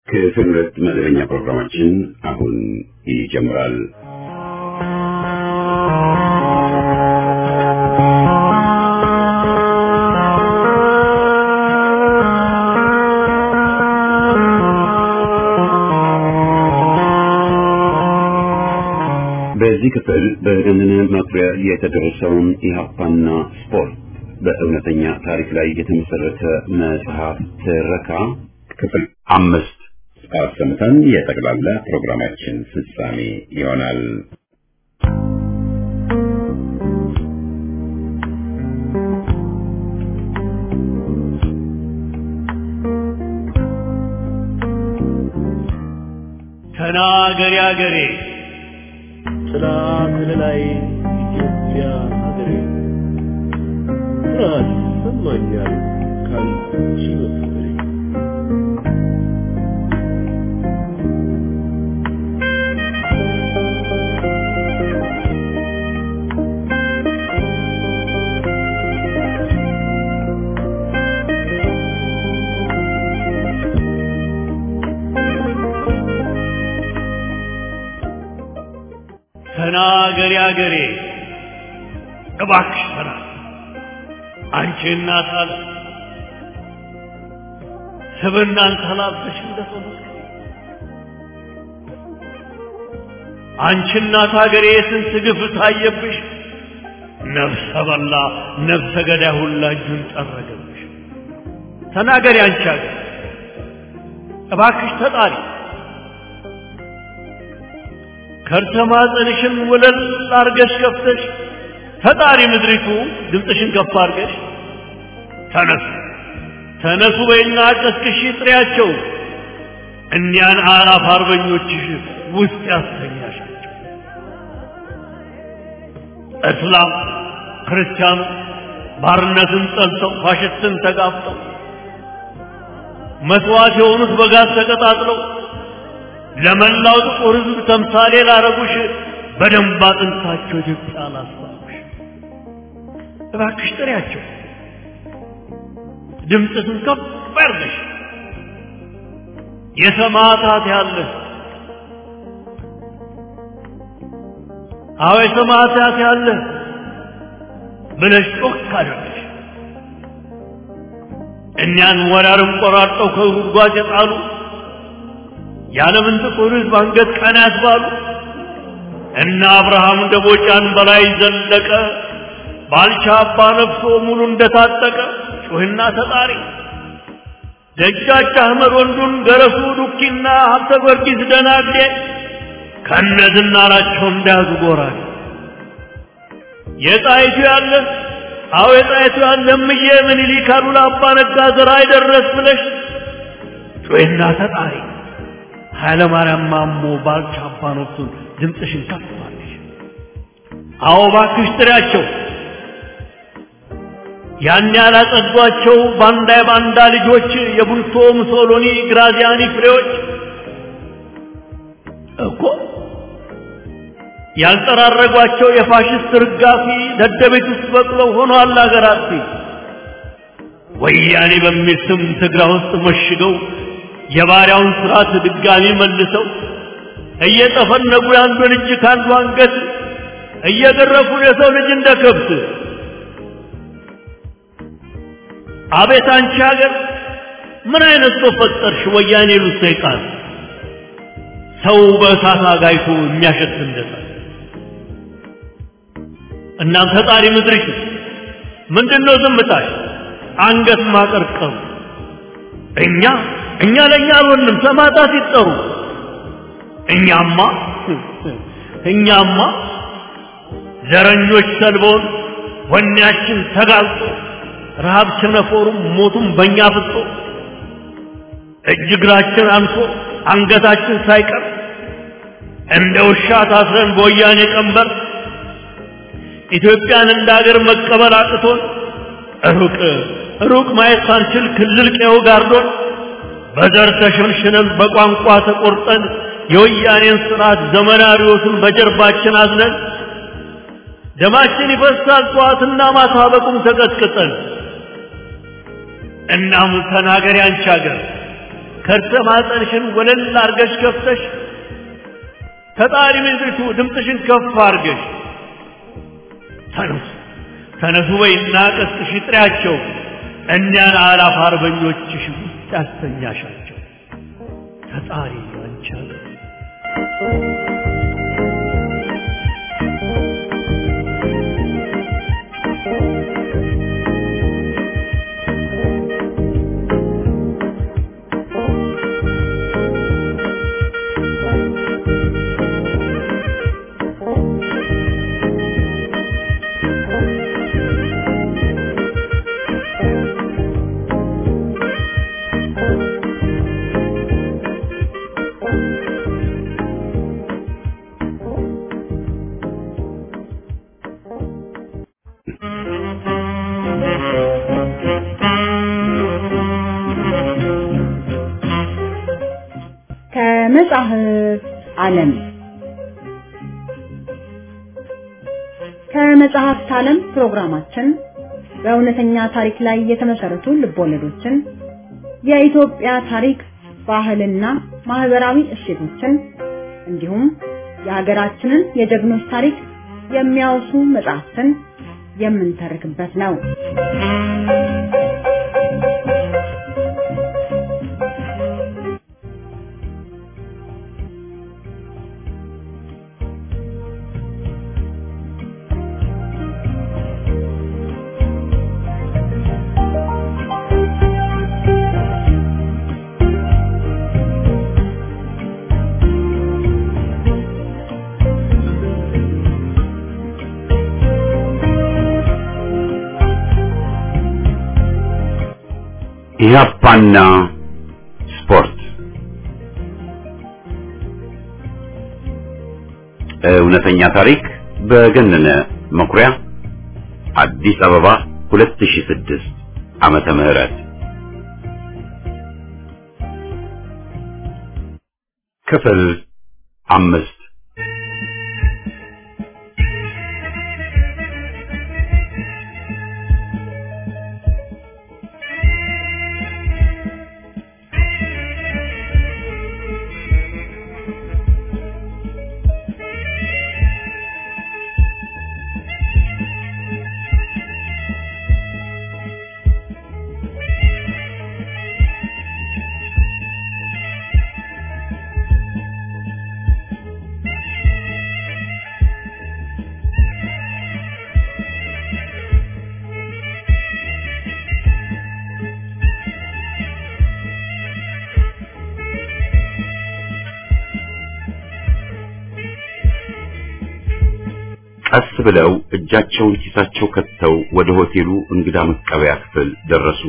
ክፍል 2 መደበኛ ፕሮግራማችን አሁን ይጀምራል። በዚህ ክፍል በደምነ መኩሪያ የተደረሰውን ኢህአፓና ስፖርት በእውነተኛ ታሪክ ላይ የተመሰረተ መጽሐፍ ትረካ ክፍል 5 አሰምተን የጠቅላላ ፕሮግራማችን ፍጻሜ ይሆናል። ተናገሪ አገሬ ስለ ላይ ኢትዮጵያ ሀገሬ ራስ ሰማኛል ካንቺ በፍቅሬ ተናገሪ አገሬ እባክሽ ተናገሪ አንቺ እናት አለ ስብናን ተላብሰሽ እንደፈለግሽ አንቺ እናት አገሬ ስንት ግፍ ታየብሽ ነፍሰ በላ ነፍሰ ገዳይ ሁላ እጁን ጠረገብሽ ተናገሪ አንቺ አገሬ እባክሽ ተጣሪ ከርተማጽንሽን ወለል አርገሽ ከፍተሽ ተጣሪ ምድሪቱ ድምፅሽን ከፍ አርገሽ ተነሱ በይና ቀስቅሽ ጥሪያቸው እኒያን አላፍ አርበኞችሽ ውስጥ ያስተኛሻቸው እስላም ክርስቲያኑ ባርነትን ጠልተው ፋሽስትን ተጋፍጠው መስዋዕት የሆኑት በጋዝ ተቀጣጥለው ለመላው ጥቁር ሕዝብ ተምሳሌ ላረጉሽ በደንብ አጥንታቸው ኢትዮጵያ ላስባሉሽ እባክሽ ጥሪያቸው ድምፅሽን ከፍ አድርገሽ የሰማዕታት ያለሽ አዎ የሰማዕታት ያለሽ ብለሽ ጮክ አድርገሽ እኛን ወራርም ቆራርጠው ከጉድጓድ የጣሉ ያለምን ጥቁር ሕዝብ አንገት ቀና ያስባሉ እና አብርሃም ደቦጫን በላይ ዘለቀ ባልቻ አባ ነፍሶ ሙሉ እንደታጠቀ ጮህና ተጣሪ ደጃች አህመድ ወንዱን ገረሱ ዱኪና ሀብተ ጊዮርጊስ ደናግዴ ከነዝናራቸው እንዳያዙ ጎራዴ የጣይቱ ያለ አዎ የጣይቱ ያለ እምዬ ምኒልክ አሉላ አባ ነጋ ዘራ አይደረስ ብለሽ ጮህና ተጣሪ ኃይለ ማርያም ማሞ ባልቻ አባ ነፍሱን ድምፅሽን ከፍ አድርገሽ አዎ እባክሽ ጥሪያቸው ያን ያላጸዷቸው ባንዳ ልጆች የቡልቶ ሙሶሎኒ ግራዚያኒ ፍሬዎች እኮ ያልጠራረጓቸው የፋሽስት ርጋፊ ደደቤት ውስጥ በቅለው ሆኗል አገራት ወያኔ በሚል ስም ትግራይ ውስጥ መሽገው የባሪያውን ስርዓት ድጋሚ መልሰው እየጠፈነጉ ያንዱን እጅ ካንዱ አንገት እየገረፉ የሰው ልጅ እንደ ከብት አቤት አንቺ ሀገር ምን አይነት ሰው ፈጠርሽ ወያኔ ሉ ሰይጣን ሰው በእሳት አጋይቶ የሚያሸት እንደዛ እናንተ ጣሪ ምድርሽ ምንድነው ዝምታሽ አንገት ማቀርቀሩ እኛ ለኛ አልሆንም ሰማዕታት ይጠሩ እኛማ ዘረኞች ሰልቦን ወኔያችን ተጋልጦ ረሃብ ቸነፈሩም ሞቱም በእኛ ፍጦ እጅ እግራችን አንሶ አንገታችን ሳይቀር እንደ ውሻ ታስረን በወያኔ ቀንበር ኢትዮጵያን እንደ ሀገር መቀበል አቅቶን ሩቅ ማየት ሳንችል ክልል ቀየው ጋርዶን በዘር ተሸንሽነን በቋንቋ ተቆርጠን የወያኔን ስርዓት ዘመናዊዎችን በጀርባችን አዝነን ደማችን ይፈሳል ጧትና ማታ በቁም ተቀጥቅጠን እናም ተናገሪ አንቺ ሀገር ከርሰ ማህፀንሽን ወለል አርገሽ ከፍተሽ ተጣሪ ምድሪቱ ድምፅሽን ከፍ አርገሽ ተነሱ በይና ቀስቅሽ ጥሪያቸው እኛን አላፍ አርበኞችሽ ውስጥ ያስተኛሻቸው ተጣሪ አንቻለ ከመጽሐፍ ዓለም ከመጽሐፍት ዓለም ፕሮግራማችን በእውነተኛ ታሪክ ላይ የተመሰረቱ ልቦለዶችን የኢትዮጵያ ታሪክ ባህልና ማህበራዊ እሴቶችን እንዲሁም የሀገራችንን የጀግኖች ታሪክ የሚያወሱ መጽሐፍትን የምንተርክበት ነው። ኢህአፓና ስፖርት እውነተኛ ታሪክ በገነነ መኩሪያ አዲስ አበባ 2006 ዓመተ ምህረት ክፍል 5 ቀስ ብለው እጃቸውን ኪሳቸው ከተው ወደ ሆቴሉ እንግዳ መቀበያ ክፍል ደረሱ።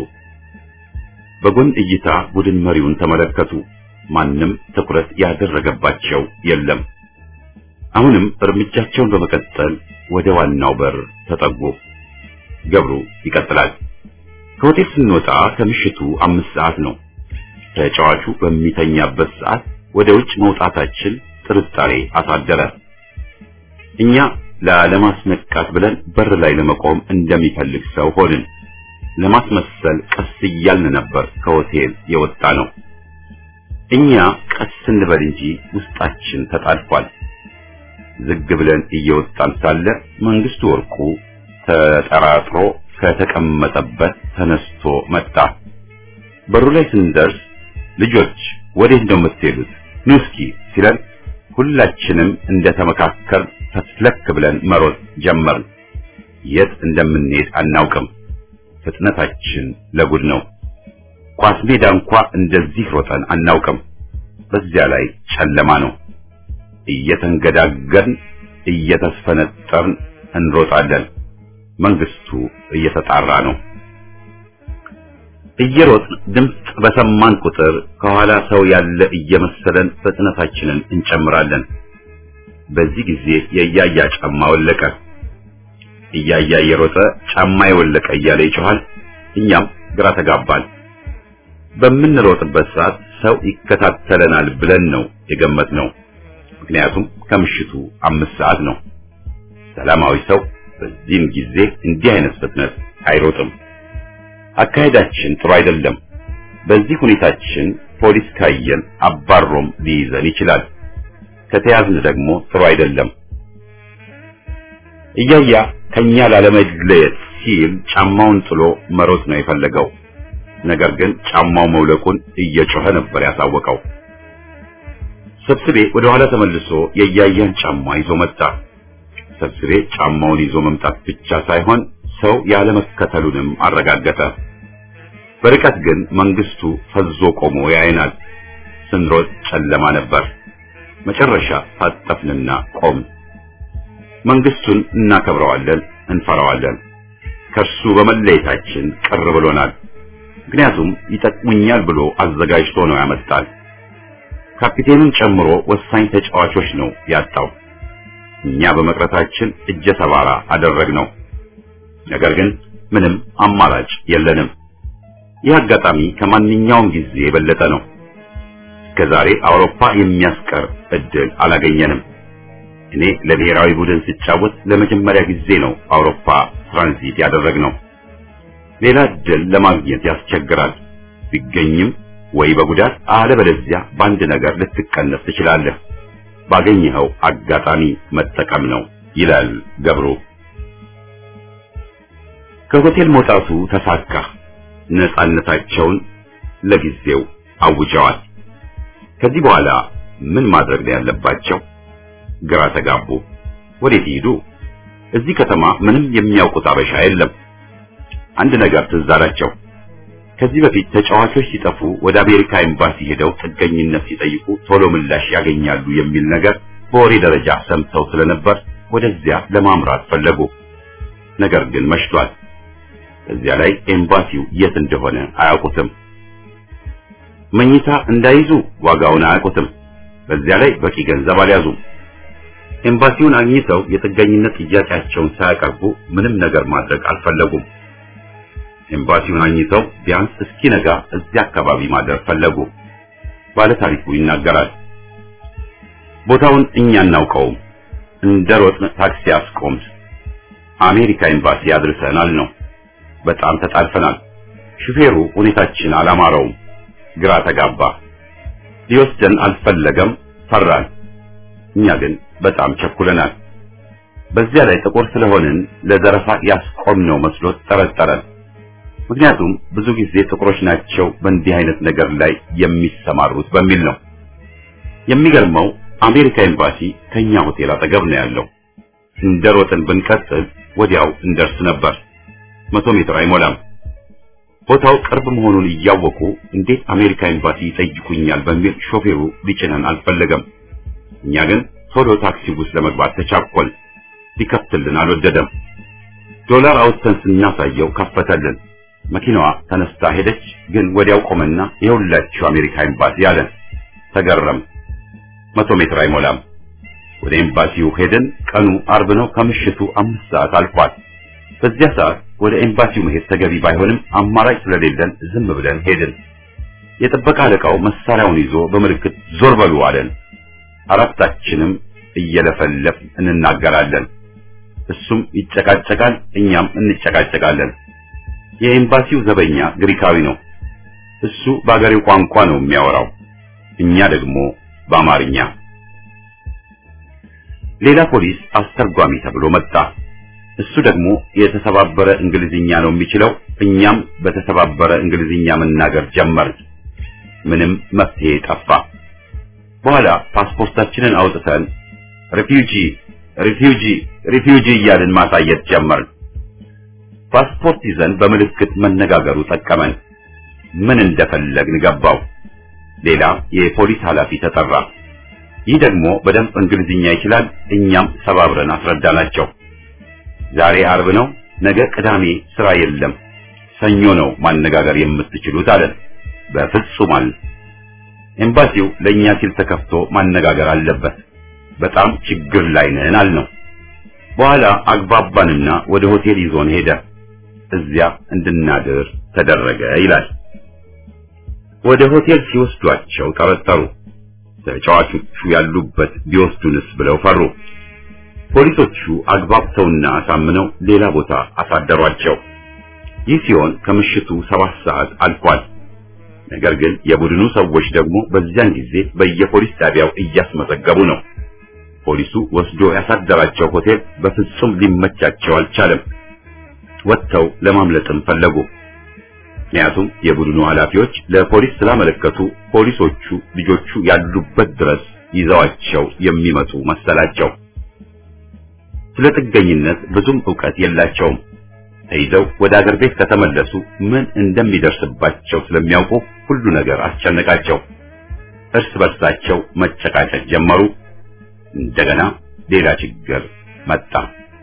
በጎን እይታ ቡድን መሪውን ተመለከቱ። ማንም ትኩረት ያደረገባቸው የለም። አሁንም እርምጃቸውን በመቀጠል ወደ ዋናው በር ተጠጉ። ገብሩ ይቀጥላል። ከሆቴል ስንወጣ ከምሽቱ 5 ሰዓት ነው። ተጫዋቹ በሚተኛበት ሰዓት ወደ ውጭ መውጣታችን ጥርጣሬ አሳደረ። እኛ ለማስነቃት ብለን በር ላይ ለመቆም እንደሚፈልግ ሰው ሆንን። ለማስመሰል ቀስ እያልን ነበር ከሆቴል የወጣ ነው። እኛ ቀስ እንበል እንጂ ውስጣችን ተጣልፏል። ዝግ ብለን እየወጣን ሳለ መንግስቱ ወርቁ ተጠራጥሮ ከተቀመጠበት ተነስቶ መጣ። በሩ ላይ ስንደርስ ልጆች ወዴት ነው የምትሄዱት? ኑ እስኪ ሲለን ሁላችንም እንደተመካከር ፈትለክ ብለን መሮጥ ጀመርን። የት እንደምንሄድ አናውቅም። ፍጥነታችን ለጉድ ነው። ኳስ ሜዳ እንኳን እንደዚህ ሮጠን አናውቅም። በዚያ ላይ ጨለማ ነው። እየተንገዳገርን እየተስፈነጠርን እንሮጣለን። መንግስቱ እየተጣራ ነው። እየሮጥን ድምፅ በሰማን ቁጥር ከኋላ ሰው ያለ እየመሰለን ፍጥነታችንን እንጨምራለን። በዚህ ጊዜ የያያ ጫማ ወለቀ። እያያ የሮጠ ጫማ የወለቀ እያለ ይጮሃል። እኛም ግራ ተጋባን። በምንሮጥበት ሰዓት ሰው ይከታተለናል ብለን ነው የገመትነው። ምክንያቱም ከምሽቱ 5 ሰዓት ነው። ሰላማዊ ሰው በዚህም ጊዜ እንዲህ አይነት ፍጥነት አይሮጥም። አካሄዳችን ጥሩ አይደለም። በዚህ ሁኔታችን ፖሊስ ካየን አባሮም ሊይዘን ይችላል። ከተያዝን ደግሞ ጥሩ አይደለም። እያያ ከኛ ላለመለየት ሲል ጫማውን ጥሎ መሮጥ ነው የፈለገው። ነገር ግን ጫማው መውለቁን እየጮኸ ነበር ያሳወቀው። ሰብስቤ ወደ ኋላ ተመልሶ የእያያን ጫማ ይዞ መጣ። ሰብስቤ ጫማውን ይዞ መምጣት ብቻ ሳይሆን ሰው ያለ መከተሉንም አረጋገጠ። በርቀት ግን መንግስቱ ፈዞ ቆሞ ያይናል። ስንሮጥ ጨለማ ነበር። መጨረሻ ታጠፍንና ቆም። መንግስቱን እናከብረዋለን፣ እንፈራዋለን። ከሱ በመለየታችን ቅር ብሎናል። ምክንያቱም ይጠቅሙኛል ብሎ አዘጋጅቶ ነው ያመጣል። ካፒቴኑን ጨምሮ ወሳኝ ተጫዋቾች ነው ያጣው። እኛ በመቅረታችን እጀ ሰባራ አደረግነው። ነገር ግን ምንም አማራጭ የለንም። ይህ አጋጣሚ ከማንኛውም ጊዜ የበለጠ ነው። ከዛሬ አውሮፓ የሚያስቀር እድል አላገኘንም። እኔ ለብሔራዊ ቡድን ሲጫወት ለመጀመሪያ ጊዜ ነው አውሮፓ ትራንዚት ያደረግነው። ሌላ እድል ለማግኘት ያስቸግራል። ቢገኝም ወይ በጉዳት አለበለዚያ በአንድ ነገር ልትቀነስ ትችላለህ። ባገኘኸው አጋጣሚ መጠቀም ነው ይላል ገብሩ። ከሆቴል መውጣቱ ተሳካ። ነፃነታቸውን ለጊዜው አውጀዋል። ከዚህ በኋላ ምን ማድረግ ነው ያለባቸው? ግራ ተጋቡ። ወዴት ይሄዱ? እዚህ ከተማ ምንም የሚያውቁት አበሻ የለም። አንድ ነገር ትዝ አላቸው። ከዚህ በፊት ተጫዋቾች ሲጠፉ ወደ አሜሪካ ኤምባሲ ሄደው ጥገኝነት ሲጠይቁ ቶሎ ምላሽ ያገኛሉ የሚል ነገር በወሬ ደረጃ ሰምተው ስለነበር ወደዚያ ለማምራት ፈለጉ። ነገር ግን መሽቷል። እዚያ ላይ ኤምባሲው የት እንደሆነ አያውቁትም። መኝታ እንዳይዙ ዋጋውን አያውቁትም። በዚያ ላይ በቂ ገንዘብ አልያዙም። ኤምባሲውን አግኝተው የጥገኝነት ጥያቄያቸውን ሳያቀርቡ ምንም ነገር ማድረግ አልፈለጉም። ኤምባሲውን አግኝተው ቢያንስ እስኪነጋ እዚያ አካባቢ ማደር ፈለጉ። ባለ ታሪኩ ይናገራል። ቦታውን እኛ እናውቀውም። እንደሮጥን ታክሲ አስቆምት። አሜሪካ ኤምባሲ አድርሰናል ነው። በጣም ተጣልፈናል። ሹፌሩ ሁኔታችን አላማረውም። ግራ ተጋባ። ሊወስደን አልፈለገም። ፈራን። እኛ ግን በጣም ቸኩለናል። በዚያ ላይ ጥቁር ስለሆንን ለዘረፋ ያስቆምነው መስሎት ጠረጠረን። ምክንያቱም ብዙ ጊዜ ጥቁሮች ናቸው በእንዲህ አይነት ነገር ላይ የሚሰማሩት በሚል ነው። የሚገርመው አሜሪካ ኤምባሲ ከኛ ሆቴል አጠገብ ነው ያለው። እንደሮጥን ብንቀጥል ወዲያው እንደርስ ነበር። 100 ሜትር አይሞላም። ቦታው ቅርብ መሆኑን እያወቁ እንዴት አሜሪካ ኤምባሲ ይጠይቁኛል በሚል ሾፌሩ ሊጭነን አልፈለገም። እኛ ግን ቶሎ ታክሲ ውስጥ ለመግባት ተቻኮል። ሊከፍትልን አልወደደም። ዶላር አውጥተን ስናሳየው ከፈተልን። መኪናዋ ተነስታ ሄደች። ግን ወዲያው ቆመና የሁላችሁ አሜሪካ ኤምባሲ አለን። ተገረም። 100 ሜትር አይሞላም። ወደ ኤምባሲው ሄደን ቀኑ አርብ ነው። ከምሽቱ 5 ሰዓት አልፏል። በዚያ ሰዓት ወደ ኤምባሲው መሄድ ተገቢ ባይሆንም አማራጭ ስለሌለን ዝም ብለን ሄድን። የጥበቃ አለቃው መሳሪያውን ይዞ በምልክት ዞር በሉ አለን። አራታችንም እየለፈለፍ እንናገራለን። እሱም ይጨቃጨቃል፣ እኛም እንጨቃጨቃለን። የኤምባሲው ዘበኛ ግሪካዊ ነው። እሱ በአገሬው ቋንቋ ነው የሚያወራው፣ እኛ ደግሞ በአማርኛ። ሌላ ፖሊስ አስተርጓሚ ተብሎ መጣ። እሱ ደግሞ የተሰባበረ እንግሊዝኛ ነው የሚችለው። እኛም በተሰባበረ እንግሊዝኛ መናገር ጀመርን። ምንም መፍትሄ ጠፋ። በኋላ ፓስፖርታችንን አውጥተን ሪፊውጂ እያልን ማሳየት ጀመርን። ፓስፖርት ይዘን በምልክት መነጋገሩ ጠቀመን። ምን እንደፈለግን ገባው። ሌላ የፖሊስ ኃላፊ ተጠራ። ይህ ደግሞ በደንብ እንግሊዝኛ ይችላል። እኛም ሰባብረን አስረዳናቸው። ዛሬ አርብ ነው፣ ነገ ቅዳሜ ስራ የለም፣ ሰኞ ነው ማነጋገር የምትችሉት አለን። በፍጹም አለ። ኤምባሲው ለኛ ሲል ተከፍቶ ማነጋገር አለበት። በጣም ችግር ላይ ነን አልነው። በኋላ አግባባንና ወደ ሆቴል ይዞን ሄደ። እዚያ እንድናድር ተደረገ ይላል። ወደ ሆቴል ሲወስዷቸው ጠረጠሩ። ተጫዋቾቹ ያሉበት ቢወስዱንስ ብለው ፈሩ። ፖሊሶቹ አግባብተውና አሳምነው ሌላ ቦታ አሳደሯቸው። ይህ ሲሆን ከምሽቱ 7 ሰዓት አልፏል። ነገር ግን የቡድኑ ሰዎች ደግሞ በዚያን ጊዜ በየፖሊስ ጣቢያው እያስመዘገቡ ነው። ፖሊሱ ወስዶ ያሳደራቸው ሆቴል በፍጹም ሊመቻቸው አልቻለም። ወጥተው ለማምለጥም ፈለጉ። ምክንያቱም የቡድኑ ኃላፊዎች ለፖሊስ ስላመለከቱ ፖሊሶቹ ልጆቹ ያሉበት ድረስ ይዘዋቸው የሚመጡ መሰላቸው። ስለ ጥገኝነት ብዙም ዕውቀት የላቸውም። ተይዘው ወደ አገር ቤት ከተመለሱ ምን እንደሚደርስባቸው ስለሚያውቁ ሁሉ ነገር አስጨነቃቸው። እርስ በርሳቸው መጨቃጨቅ ጀመሩ። እንደገና ሌላ ችግር መጣ።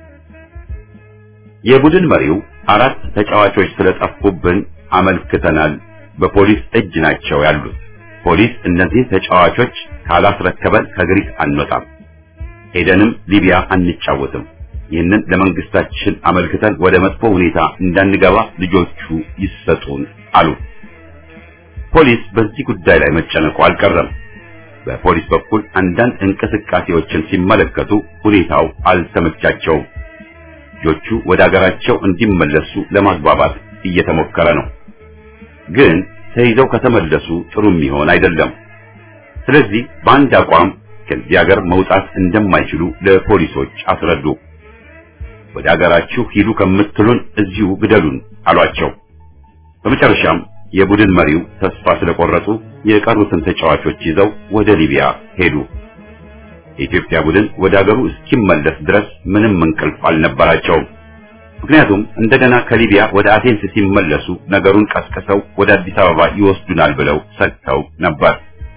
የቡድን መሪው 4 ተጫዋቾች ስለጠፉብን አመልክተናል፣ በፖሊስ እጅ ናቸው ያሉት። ፖሊስ እነዚህ ተጫዋቾች ካላስረከበን ከግሪክ አንወጣም፣ ሄደንም ሊቢያ አንጫወትም። ይህንን ለመንግስታችን አመልክተን ወደ መጥፎ ሁኔታ እንዳንገባ ልጆቹ ይሰጡን አሉ። ፖሊስ በዚህ ጉዳይ ላይ መጨነቁ አልቀረም። በፖሊስ በኩል አንዳንድ እንቅስቃሴዎችን ሲመለከቱ ሁኔታው አልተመቻቸውም። ልጆቹ ወደ አገራቸው እንዲመለሱ ለማግባባት እየተሞከረ ነው። ግን ተይዘው ከተመለሱ ጥሩ የሚሆን አይደለም። ስለዚህ በአንድ አቋም ከዚህ ሀገር መውጣት እንደማይችሉ ለፖሊሶች አስረዱ። ወደ አገራችሁ ሂዱ ከምትሉን እዚሁ ግደሉን አሏቸው። በመጨረሻም የቡድን መሪው ተስፋ ስለቆረጡ የቀሩትን ተጫዋቾች ይዘው ወደ ሊቢያ ሄዱ። የኢትዮጵያ ቡድን ወደ አገሩ እስኪመለስ ድረስ ምንም እንቅልፍ አልነበራቸውም። ምክንያቱም እንደገና ከሊቢያ ወደ አቴንስ ሲመለሱ ነገሩን ቀስቅሰው ወደ አዲስ አበባ ይወስዱናል ብለው ሰግተው ነበር።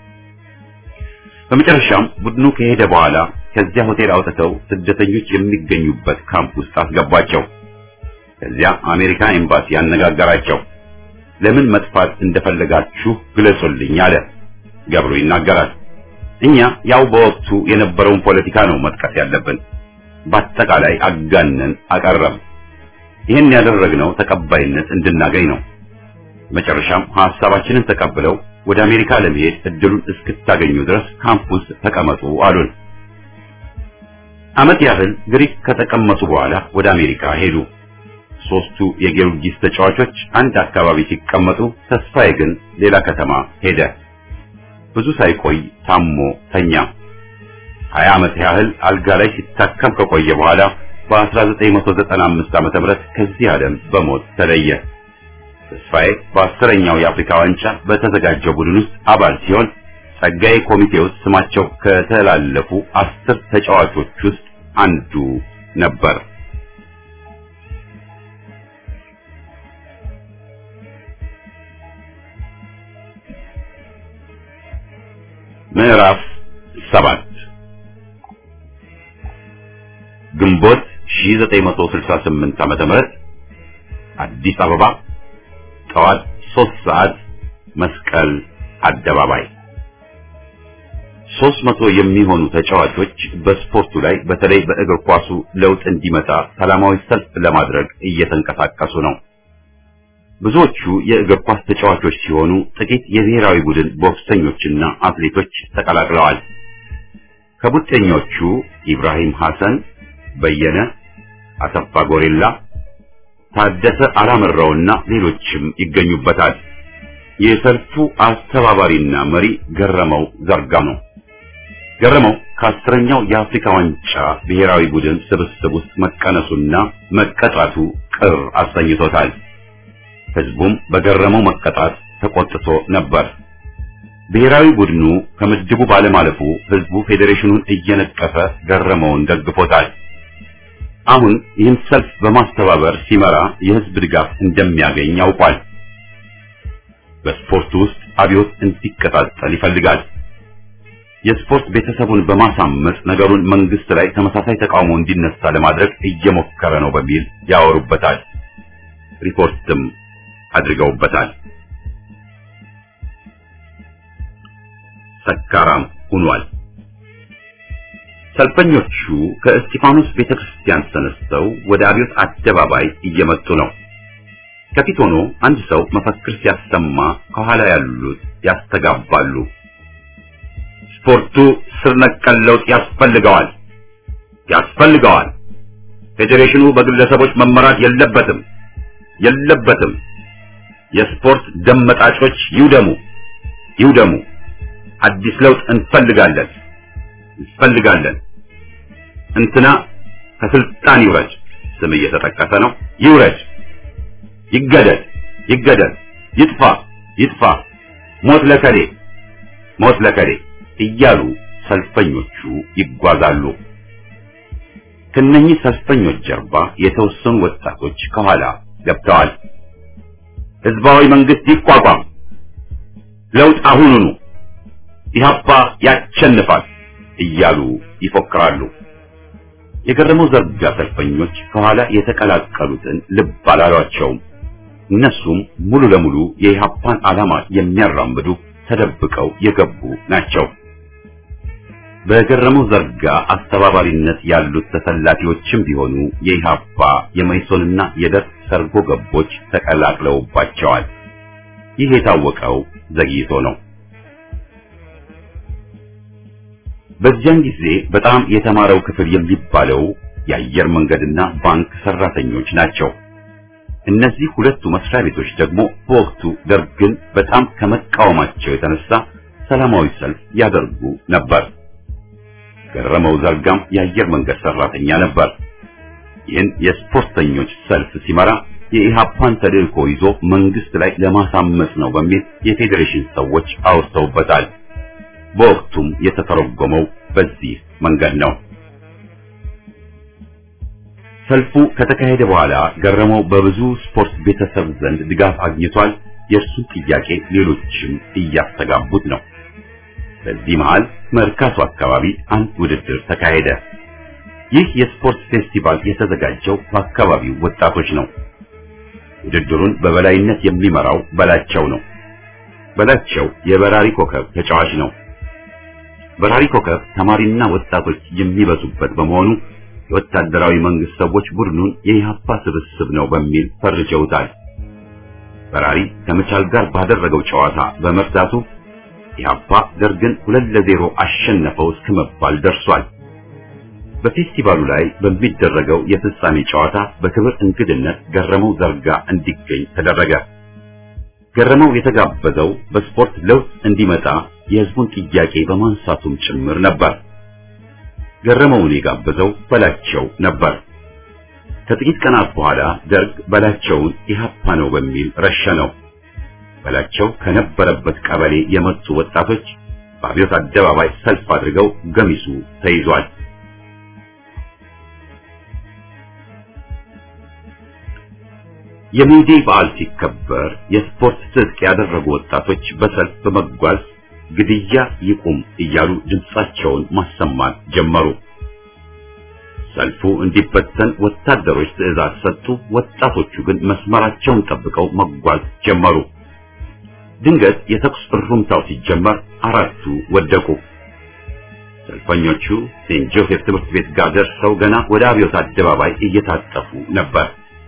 በመጨረሻም ቡድኑ ከሄደ በኋላ ከዚያ ሆቴል አውጥተው ስደተኞች የሚገኙበት ካምፕ ውስጥ አስገቧቸው። ከዚያ አሜሪካ ኤምባሲ ያነጋገራቸው። ለምን መጥፋት እንደፈለጋችሁ ግለጹልኝ አለ። ገብሩ ይናገራል። እኛ ያው በወቅቱ የነበረውን ፖለቲካ ነው መጥቀስ ያለብን። በአጠቃላይ አጋነን አቀረብ። ይህን ያደረግነው ተቀባይነት እንድናገኝ ነው። መጨረሻም ሐሳባችንን ተቀብለው ወደ አሜሪካ ለመሄድ እድሉን እስክታገኙ ድረስ ካምፕ ውስጥ ተቀመጡ አሉን። ዓመት ያህል ግሪክ ከተቀመጡ በኋላ ወደ አሜሪካ ሄዱ። 3ቱ የጊዮርጊስ ተጫዋቾች አንድ አካባቢ ሲቀመጡ፣ ተስፋዬ ግን ሌላ ከተማ ሄደ። ብዙ ሳይቆይ ታሞ ተኛ። 20 ዓመት ያህል አልጋ ላይ ሲታከም ከቆየ በኋላ በ1995 ዓመተ ምህረት ከዚህ ዓለም በሞት ተለየ። ተስፋዬ በ10ኛው የአፍሪካ ዋንጫ በተዘጋጀው ቡድን ውስጥ አባል ሲሆን ጸጋዬ ኮሚቴ ውስጥ ስማቸው ከተላለፉ 10 ተጫዋቾች ውስጥ አንዱ ነበር። ምዕራፍ 7 ግንቦት 1968 ዓመተ ምህረት አዲስ አበባ ጠዋት 3 ሰዓት መስቀል አደባባይ 300 የሚሆኑ ተጫዋቾች በስፖርቱ ላይ በተለይ በእግር ኳሱ ለውጥ እንዲመጣ ሰላማዊ ሰልፍ ለማድረግ እየተንቀሳቀሱ ነው። ብዙዎቹ የእግር ኳስ ተጫዋቾች ሲሆኑ ጥቂት የብሔራዊ ቡድን ቦክሰኞችና አትሌቶች ተቀላቅለዋል። ከቡጥኞቹ ኢብራሂም ሐሰን፣ በየነ አሰፋ፣ ጎሬላ ታደሰ አላመራውና ሌሎችም ይገኙበታል። የሰልፉ አስተባባሪና መሪ ገረመው ዘርጋው ነው። ገረመው ከ10ኛው የአፍሪካ ዋንጫ ብሔራዊ ቡድን ስብስብ ውስጥ መቀነሱና መቀጣቱ ቅር አሰኝቶታል። ህዝቡም በገረመው መቀጣት ተቆጥቶ ነበር። ብሔራዊ ቡድኑ ከምድቡ ባለማለፉ ህዝቡ ፌዴሬሽኑን እየነቀፈ ገረመውን ደግፎታል። አሁን ይህን ሰልፍ በማስተባበር ሲመራ የህዝብ ድጋፍ እንደሚያገኝ ያውቋል። በስፖርት ውስጥ አብዮት እንዲቀጣጠል ይፈልጋል። የስፖርት ቤተሰቡን በማሳመጽ ነገሩን መንግስት ላይ ተመሳሳይ ተቃውሞ እንዲነሳ ለማድረግ እየሞከረ ነው በሚል ያወሩበታል። ሪፖርትም አድርገውበታል። ሰካራም ሆኗል። ሰልፈኞቹ ከእስጢፋኖስ ቤተክርስቲያን ተነስተው ወደ አብዮት አደባባይ እየመጡ ነው። ከፊት ሆኖ አንድ ሰው መፈክር ሲያሰማ ከኋላ ያሉት ያስተጋባሉ። ስፖርቱ ስር ነቀል ለውጥ ያስፈልገዋል። ፌዴሬሽኑ በግለሰቦች መመራት የለበትም። የስፖርት ደም መጣጮች ይውደሙ ይውደሙ፣ አዲስ ለውጥ እንፈልጋለን፣ እንትና ከስልጣን ይውረድ፣ ስም እየተጠቀሰ ነው፣ ይውረድ፣ ይገደል፣ ይጥፋ፣ ሞት ለከሌ እያሉ ሰልፈኞቹ ይጓዛሉ። ከነኚህ ሰልፈኞች ጀርባ የተወሰኑ ወጣቶች ከኋላ ገብተዋል። ህዝባዊ መንግስት ይቋቋም፣ ለውጥ አሁኑኑ፣ ኢህአፓ ያሸንፋል እያሉ ይፎክራሉ። የገረመው ዘርጋ ሰልፈኞች ከኋላ የተቀላቀሉትን ልብ አላሏቸውም። እነሱም ሙሉ ለሙሉ የኢህአፓን ዓላማ የሚያራምዱ ተደብቀው የገቡ ናቸው። በገረመው ዘርጋ አስተባባሪነት ያሉት ተሰላፊዎችም ቢሆኑ የኢህአፓ የመኢሶንና የደርግ ሰርጎ ገቦች ተቀላቅለውባቸዋል። ይህ የታወቀው ዘግይቶ ነው። በዚያን ጊዜ በጣም የተማረው ክፍል የሚባለው የአየር መንገድና ባንክ ሰራተኞች ናቸው። እነዚህ ሁለቱ መስሪያ ቤቶች ደግሞ በወቅቱ ደርግን በጣም ከመቃወማቸው የተነሳ ሰላማዊ ሰልፍ ያደርጉ ነበር። ገረመው ዘርጋም የአየር መንገድ ሰራተኛ ነበር። ይህን የስፖርተኞች ሰልፍ ሲመራ የኢህአፓን ተልእኮ ይዞ መንግስት ላይ ለማሳመጽ ነው በሚል የፌዴሬሽን ሰዎች አውርተውበታል። በወቅቱም የተተረጎመው በዚህ መንገድ ነው። ሰልፉ ከተካሄደ በኋላ ገረመው በብዙ ስፖርት ቤተሰብ ዘንድ ድጋፍ አግኝቷል። የእርሱን ጥያቄ ሌሎችም እያስተጋቡት ነው። በዚህ መሃል መርካቶ አካባቢ አንድ ውድድር ተካሄደ። ይህ የስፖርት ፌስቲቫል የተዘጋጀው በአካባቢው ወጣቶች ነው። ውድድሩን በበላይነት የሚመራው በላቸው ነው። በላቸው የበራሪ ኮከብ ተጫዋች ነው። በራሪ ኮከብ ተማሪና ወጣቶች የሚበዙበት በመሆኑ የወታደራዊ መንግስት ሰዎች ቡድኑን የኢህአፓ ስብስብ ነው በሚል ፈርጀውታል። በራሪ ከመቻል ጋር ባደረገው ጨዋታ በመርዳቱ ኢህአፓ ደርግን 2-0 አሸነፈው እስከመባል ደርሷል። በፌስቲቫሉ ላይ በሚደረገው የፍጻሜ ጨዋታ በክብር እንግድነት ገረመው ዘርጋ እንዲገኝ ተደረገ። ገረመው የተጋበዘው በስፖርት ለውጥ እንዲመጣ የህዝቡን ጥያቄ በማንሳቱም ጭምር ነበር። ገረመውን የጋበዘው በላቸው ነበር። ከጥቂት ቀናት በኋላ ደርግ በላቸውን ኢህአፓ ነው በሚል ረሸነው። በላቸው ከነበረበት ቀበሌ የመጡ ወጣቶች በአብዮት አደባባይ ሰልፍ አድርገው ገሚሱ ተይዟል። የሚዴ በዓል ሲከበር የስፖርት ትጥቅ ያደረጉ ወጣቶች በሰልፍ በመጓዝ ግድያ ይቁም እያሉ ድምጻቸውን ማሰማት ጀመሩ። ሰልፉ እንዲበተን ወታደሮች ትዕዛዝ ሰጡ። ወጣቶቹ ግን መስመራቸውን ጠብቀው መጓዝ ጀመሩ። ድንገት የተኩስ እሩምታው ሲጀመር አራቱ ወደቁ። ሰልፈኞቹ ሴንት ጆሴፍ ትምህርት ቤት ጋር ደርሰው ገና ወደ አብዮት አደባባይ እየታጠፉ ነበር።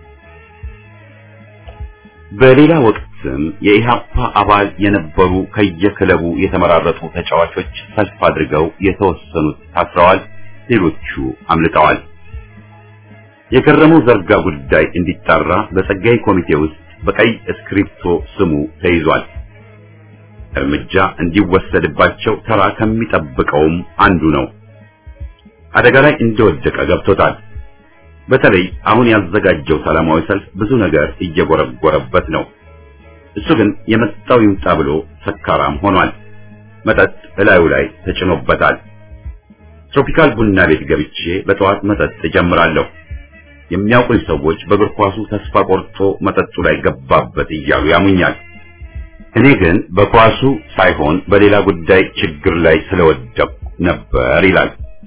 በሌላ ወቅትም የኢህአፓ አባል የነበሩ ከየክለቡ የተመራረጡ ተጫዋቾች ሰልፍ አድርገው የተወሰኑት ታስረዋል፣ ሌሎቹ አምልጠዋል። የገረመው ዘርጋ ጉዳይ እንዲጣራ በጸጋይ ኮሚቴ ውስጥ በቀይ እስክሪፕቶ ስሙ ተይዟል። እርምጃ እንዲወሰድባቸው ተራ ከሚጠብቀውም አንዱ ነው። አደጋ ላይ እንደወደቀ ገብቶታል። በተለይ አሁን ያዘጋጀው ሰላማዊ ሰልፍ ብዙ ነገር እየጎረጎረበት ነው። እሱ ግን የመጣው ይምጣ ብሎ ሰካራም ሆኗል። መጠጥ እላዩ ላይ ተጭኖበታል። ትሮፒካል ቡና ቤት ገብቼ በጠዋት መጠጥ ጀምራለሁ። የሚያውቁኝ ሰዎች በእግር ኳሱ ተስፋ ቆርጦ መጠጡ ላይ ገባበት እያሉ ያሙኛል። እኔ ግን በኳሱ ሳይሆን በሌላ ጉዳይ ችግር ላይ ስለወደቅኩ ነበር ይላል።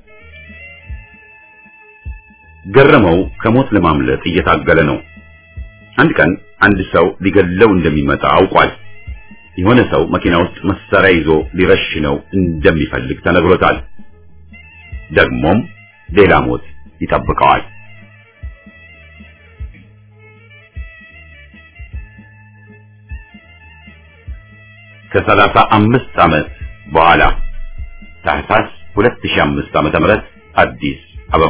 ገረመው ከሞት ለማምለጥ እየታገለ ነው። አንድ ቀን አንድ ሰው ሊገለው እንደሚመጣ አውቋል። የሆነ ሰው መኪና ውስጥ መሳሪያ ይዞ ሊረሽነው እንደሚፈልግ ተነግሮታል። ደግሞም ሌላ ሞት ይጠብቀዋል። ከ35 ዓመት በኋላ ታህሳስ 2005 ዓመተ ምህረት አዲስ አበባ።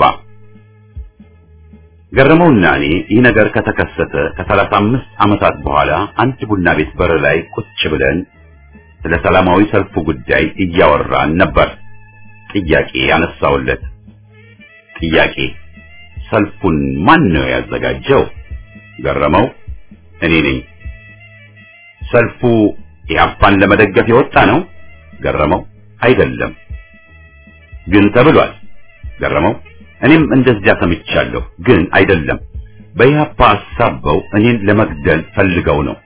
ገረመውና እኔ ይህ ነገር ከተከሰተ ከ35 ዓመታት በኋላ አንድ ቡና ቤት በር ላይ ቁጭ ብለን ስለ ሰላማዊ ሰልፉ ጉዳይ እያወራን ነበር። ጥያቄ ያነሳውለት። ጥያቄ ሰልፉን ማን ነው ያዘጋጀው? ገረመው እኔ ነኝ። ሰልፉ ኢህአፓን ለመደገፍ የወጣ ነው? ገረመው አይደለም። ግን ተብሏል። ገረመው እኔም እንደዚያ ሰምቻለሁ፣ ግን አይደለም። በኢህአፓ አሳበው እኔን ለመግደል ፈልገው ነው።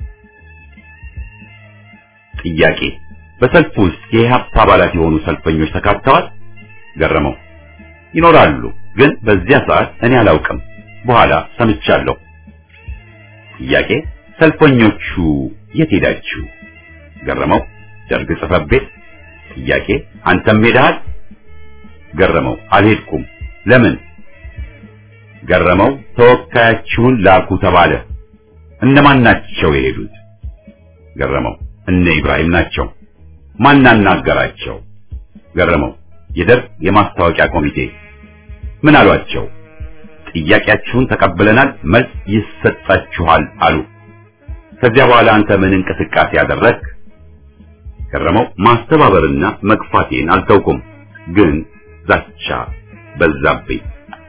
ጥያቄ በሰልፉ ውስጥ የኢህአፓ አባላት የሆኑ ሰልፈኞች ተካተዋል? ገረመው ይኖራሉ፣ ግን በዚያ ሰዓት እኔ አላውቅም፣ በኋላ ሰምቻለሁ። ጥያቄ ሰልፈኞቹ የት ሄዳችሁ? ገረመው ደርግ ጽሕፈት ቤት። ጥያቄ አንተም ሄደሃል? ገረመው አልሄድኩም። ለምን? ገረመው ተወካያችሁን ላኩ ተባለ። እነማን ናቸው የሄዱት? ገረመው እነ ኢብራሂም ናቸው። ማን አናገራቸው? ገረመው የደርግ የማስታወቂያ ኮሚቴ። ምን አሏቸው? ጥያቄያችሁን ተቀብለናል፣ መልስ ይሰጣችኋል አሉ። ከዚያ በኋላ አንተ ምን እንቅስቃሴ ያደረግ? ገረመው ማስተባበርና መግፋቴን አልተውኩም፣ ግን ዛቻ በዛብኝ።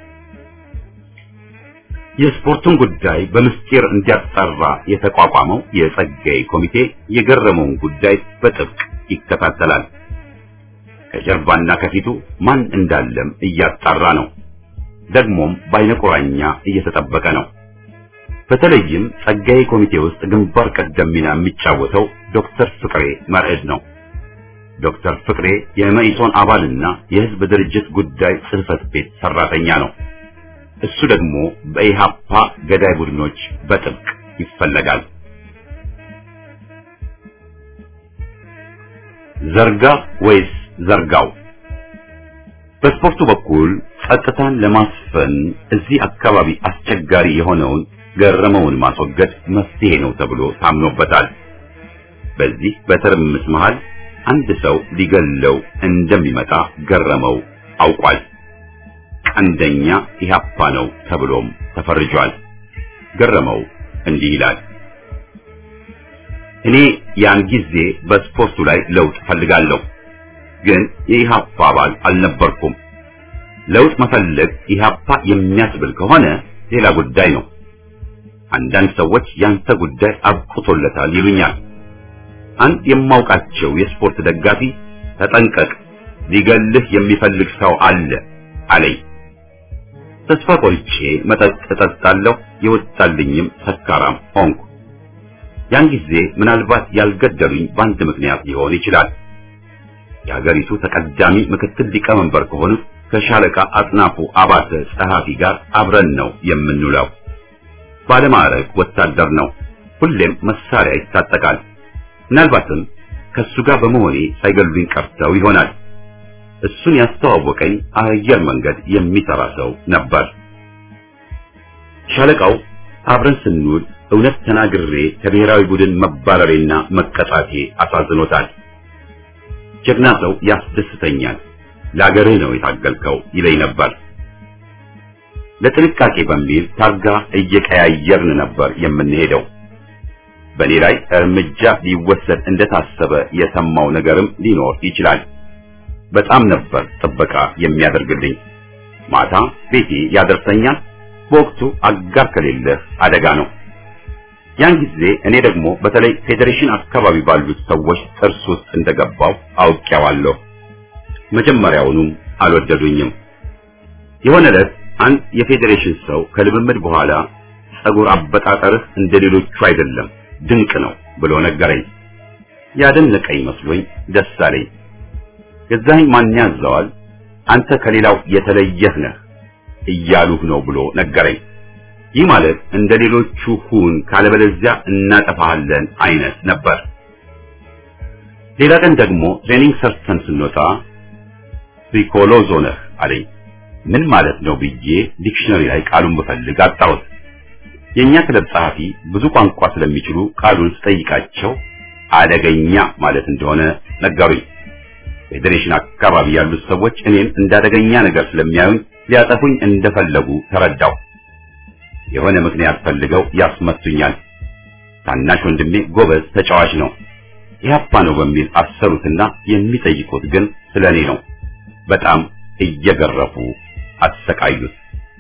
የስፖርቱን ጉዳይ በምስጢር እንዲያጣራ የተቋቋመው የጸጋዬ ኮሚቴ የገረመውን ጉዳይ በጥብቅ ይከታተላል። ከጀርባና ከፊቱ ማን እንዳለም እያጣራ ነው። ደግሞም በዓይነ ቁራኛ እየተጠበቀ ነው። በተለይም ጸጋዬ ኮሚቴ ውስጥ ግንባር ቀደም ሚና የሚጫወተው ዶክተር ፍቅሬ መርዕድ ነው። ዶክተር ፍቅሬ የመኢሶን አባልና የሕዝብ ድርጅት ጉዳይ ጽሕፈት ቤት ሰራተኛ ነው። እሱ ደግሞ በኢህአፓ ገዳይ ቡድኖች በጥብቅ ይፈለጋል። ዘርጋ ወይስ ዘርጋው? በስፖርቱ በኩል ጸጥታን ለማስፈን እዚህ አካባቢ አስቸጋሪ የሆነውን ገረመውን ማስወገድ መፍትሄ ነው ተብሎ ታምኖበታል። በዚህ በትርምስ መሃል አንድ ሰው ሊገለው እንደሚመጣ ገረመው አውቋል። ቀንደኛ ኢህአፓ ነው ተብሎም ተፈርጇል። ገረመው እንዲህ ይላል። እኔ ያን ጊዜ በስፖርቱ ላይ ለውጥ ፈልጋለሁ፣ ግን የኢህአፓ አባል አልነበርኩም። ለውጥ መፈለግ ኢህአፓ የሚያስብል ከሆነ ሌላ ጉዳይ ነው። አንዳንድ ሰዎች ያንተ ጉዳይ አብቅቶለታል ይሉኛል። አንድ የማውቃቸው የስፖርት ደጋፊ ተጠንቀቅ፣ ሊገልህ የሚፈልግ ሰው አለ አለኝ። ተስፋ ቆርጬ መጠጥ እጠጣለሁ፣ የወጣልኝም ሰካራም ሆንኩ። ያን ጊዜ ምናልባት ያልገደሉኝ በአንድ ምክንያት ሊሆን ይችላል። የሀገሪቱ ተቀዳሚ ምክትል ሊቀመንበር ከሆኑት ከሻለቃ አጥናፉ አባተ ጸሐፊ ጋር አብረን ነው የምንውለው። ባለማዕረግ ወታደር ነው። ሁሌም መሳሪያ ይታጠቃል። ምናልባትም ከሱ ጋር በመሆኔ ሳይገሉኝ ቀርተው ይሆናል። እሱን ያስተዋወቀኝ አየር መንገድ የሚሰራ ሰው ነበር። ሻለቃው አብረን ስንውል እውነት ተናግሬ ከብሔራዊ ቡድን መባረሬና መቀጣቴ አሳዝኖታል። ጀግና ሰው ያስደስተኛል፣ ለአገርህ ነው የታገልከው ይለኝ ነበር። ለጥንቃቄ በሚል ታርጋ እየቀያየርን ነበር የምንሄደው። በኔ ላይ እርምጃ ሊወሰድ እንደታሰበ የሰማው ነገርም ሊኖር ይችላል። በጣም ነበር ጥበቃ የሚያደርግልኝ። ማታ ቤቴ ያደርሰኛል። በወቅቱ አጋር ከሌለህ አደጋ ነው። ያን ጊዜ እኔ ደግሞ በተለይ ፌዴሬሽን አካባቢ ባሉት ሰዎች ጥርስ ውስጥ እንደገባው አውቄዋለሁ። መጀመሪያውኑም አልወደዱኝም። የሆነ ዕለት አንድ የፌዴሬሽን ሰው ከልምምድ በኋላ ጸጉር አበጣጠርህ እንደሌሎቹ አይደለም፣ ድንቅ ነው ብሎ ነገረኝ። ያደነቀኝ መስሎኝ ደስ አለኝ። ገዛኸኝ ማን ያዘዋል? አንተ ከሌላው የተለየህ ነህ እያሉህ ነው ብሎ ነገረኝ። ይህ ማለት እንደሌሎቹ ሁን ካለበለዚያ እናጠፋለን አይነት ነበር። ሌላ ቀን ደግሞ ትሬኒንግ ሰርተን ስንወጣ ሪኮሎዞ ነህ አለኝ። ምን ማለት ነው ብዬ ዲክሽነሪ ላይ ቃሉን ብፈልግ አጣሁት። የኛ ክለብ ጸሐፊ ብዙ ቋንቋ ስለሚችሉ ቃሉን ስጠይቃቸው አደገኛ ማለት እንደሆነ ነገሩኝ። ፌዴሬሽን አካባቢ ያሉት ሰዎች እኔን እንዳደገኛ ነገር ስለሚያዩኝ ሊያጠፉኝ እንደፈለጉ ተረዳው። የሆነ ምክንያት ፈልገው ያስመቱኛል። ታናሽ ወንድሜ ጎበዝ ተጫዋች ነው። ኢህአፓ ነው በሚል አሰሩትና የሚጠይቁት ግን ስለኔ ነው። በጣም እየገረፉ አሰቃዩት።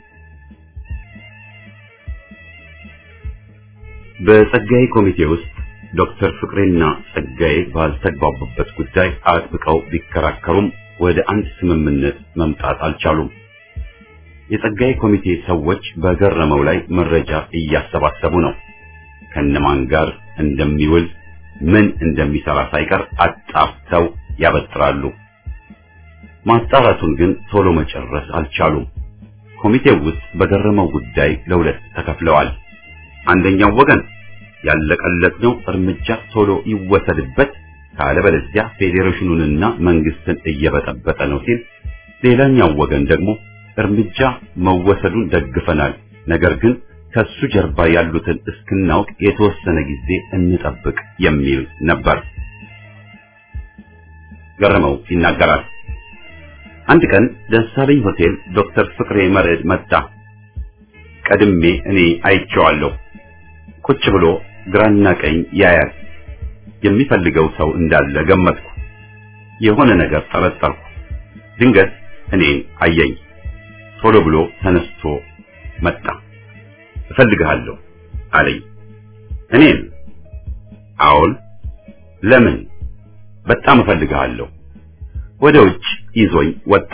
በጸጋዬ ኮሚቴ ውስጥ ዶክተር ፍቅሬና ጸጋዬ ባልተግባቡበት ጉዳይ አጥብቀው ቢከራከሩም ወደ አንድ ስምምነት መምጣት አልቻሉም። የጸጋዬ ኮሚቴ ሰዎች በገረመው ላይ መረጃ እያሰባሰቡ ነው። ከነማን ጋር እንደሚውል ምን እንደሚሰራ ሳይቀር አጣርተው ያበጥራሉ። ማጣራቱን ግን ቶሎ መጨረስ አልቻሉም። ኮሚቴው ውስጥ በገረመው ጉዳይ ለሁለት ተከፍለዋል። አንደኛው ወገን ያለቀለት ነው፣ እርምጃ ቶሎ ይወሰድበት፣ ካለበለዚያ ፌዴሬሽኑንና መንግስትን እየበጠበጠ ነው ሲል፣ ሌላኛው ወገን ደግሞ እርምጃ መወሰዱን ደግፈናል፣ ነገር ግን ከሱ ጀርባ ያሉትን እስክናውቅ የተወሰነ ጊዜ እንጠብቅ የሚል ነበር። ገረመው ይናገራል። አንድ ቀን ደሳለኝ ሆቴል ዶክተር ፍቅሬ መርዕድ መጣ። ቀድሜ እኔ አይቼዋለሁ። ቁጭ ብሎ ግራና ቀኝ ያያል። የሚፈልገው ሰው እንዳለ ገመትኩ። የሆነ ነገር ጠረጠርኩ። ድንገት እኔ አየኝ። ቶሎ ብሎ ተነስቶ መጣ። እፈልግሃለሁ አለኝ። እኔን? አዎን። ለምን? በጣም እፈልግሃለሁ። ወደ ውጭ ይዞኝ ወጣ።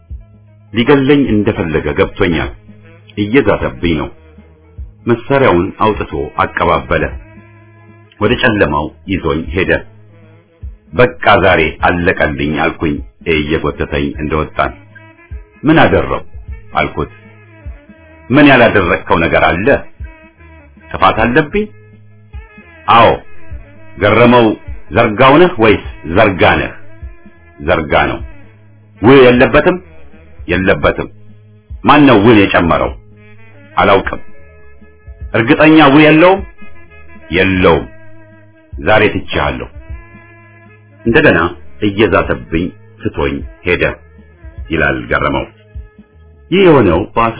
ሊገለኝ እንደፈለገ ገብቶኛል። እየዛተብኝ ነው። መሳሪያውን አውጥቶ አቀባበለ። ወደ ጨለማው ይዞኝ ሄደ። በቃ ዛሬ አለቀልኝ አልኩኝ እየጎተተኝ እንደወጣን። ምን አደረው አልኩት። ምን ያላደረከው ነገር አለ? ጥፋት አለብኝ? አዎ። ገረመው ዘርጋው ነህ ወይስ ዘርጋ ነህ? ዘርጋ ነው። ውል የለበትም? የለበትም። ማን ነው ውል የጨመረው? አላውቅም። እርግጠኛ ውል የለውም? የለውም። ዛሬ ትቼሃለሁ። እንደገና እየዛተብኝ ትቶኝ ሄደ ይላል ገረመው። ይህ የሆነው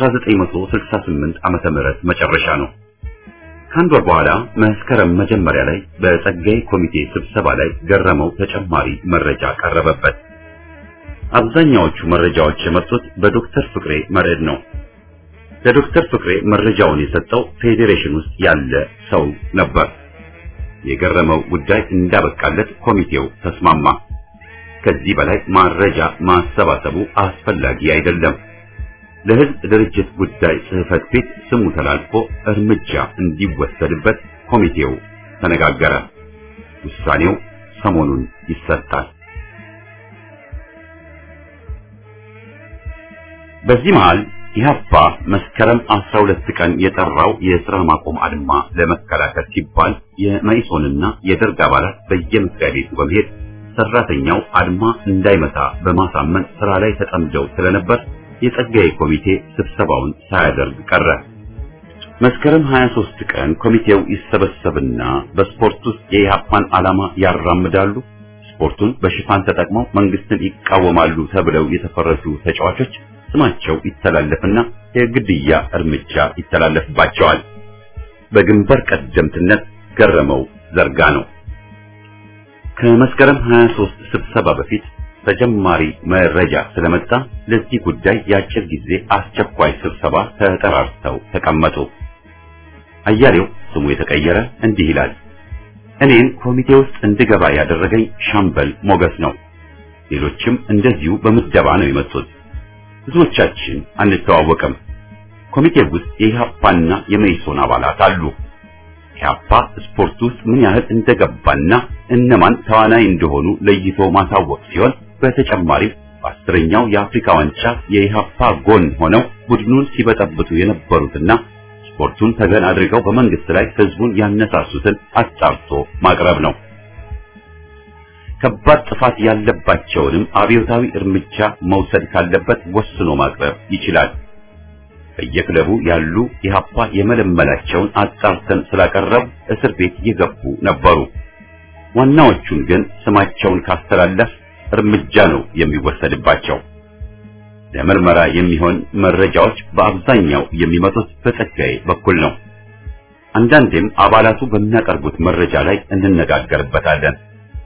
በ1968 ዓመተ ምህረት መጨረሻ ነው። ከአንድ ወር በኋላ መስከረም መጀመሪያ ላይ በጸጋዬ ኮሚቴ ስብሰባ ላይ ገረመው ተጨማሪ መረጃ ቀረበበት። አብዛኛዎቹ መረጃዎች የመጡት በዶክተር ፍቅሬ መርዕድ ነው። ለዶክተር ፍቅሬ መረጃውን የሰጠው ፌዴሬሽን ውስጥ ያለ ሰው ነበር። የገረመው ጉዳይ እንዳበቃለት ኮሚቴው ተስማማ። ከዚህ በላይ መረጃ ማሰባሰቡ አስፈላጊ አይደለም። ለሕዝብ ድርጅት ጉዳይ ጽሕፈት ቤት ስሙ ተላልፎ እርምጃ እንዲወሰድበት ኮሚቴው ተነጋገረ። ውሳኔው ሰሞኑን ይሰጣል። በዚህ መሃል ኢህአፓ መስከረም 12 ቀን የጠራው የሥራ ማቆም አድማ ለመከላከል ሲባል የመኢሶንና የደርግ አባላት በየመስሪያ ቤቱ በመሄድ ሰራተኛው አድማ እንዳይመታ በማሳመን ስራ ላይ ተጠምደው ስለነበር የጸጋዬ ኮሚቴ ስብሰባውን ሳያደርግ ቀረ። መስከረም 23 ቀን ኮሚቴው ይሰበሰብና በስፖርት ውስጥ የኢህአፓን ዓላማ ያራምዳሉ፣ ስፖርቱን በሽፋን ተጠቅመው መንግስትን ይቃወማሉ ተብለው የተፈረጁ ተጫዋቾች ስማቸው ይተላለፍና የግድያ እርምጃ ይተላለፍባቸዋል። በግንባር ቀደምትነት ገረመው ዘርጋ ነው። ከመስከረም 23 ስብሰባ በፊት ተጨማሪ መረጃ ስለመጣ ለዚህ ጉዳይ የአጭር ጊዜ አስቸኳይ ስብሰባ ተጠራርተው ተቀመጡ። አያሌው ስሙ የተቀየረ እንዲህ ይላል። እኔን ኮሚቴ ውስጥ እንድገባ ያደረገኝ ሻምበል ሞገስ ነው። ሌሎችም እንደዚሁ በምደባ ነው የመጡት። ብዙዎቻችን አንተዋወቅም። ኮሚቴ ውስጥ የኢህአፓና የመኢሶን አባላት አሉ። ኢህአፓ ስፖርት ውስጥ ምን ያህል እንደገባና እነማን ተዋናይ እንደሆኑ ለይቶ ማሳወቅ ሲሆን በተጨማሪ በ10ኛው የአፍሪካ ዋንጫ የኢህአፓ ጎን ሆነው ቡድኑን ሲበጠብጡ የነበሩትና ስፖርቱን ተገን አድርገው በመንግስት ላይ ህዝቡን ያነሳሱትን አጣርቶ ማቅረብ ነው። ከባድ ጥፋት ያለባቸውንም አብዮታዊ እርምጃ መውሰድ ካለበት ወስኖ ማቅረብ ይችላል። በየክለቡ ያሉ ኢህአፓ የመለመላቸውን አጣርተን ስላቀረብ እስር ቤት የገቡ ነበሩ። ዋናዎቹን ግን ስማቸውን ካስተላለፍ እርምጃ ነው የሚወሰድባቸው። ለምርመራ የሚሆን መረጃዎች በአብዛኛው የሚመጡት በጸጋዬ በኩል ነው። አንዳንዴም አባላቱ በሚያቀርቡት መረጃ ላይ እንነጋገርበታለን።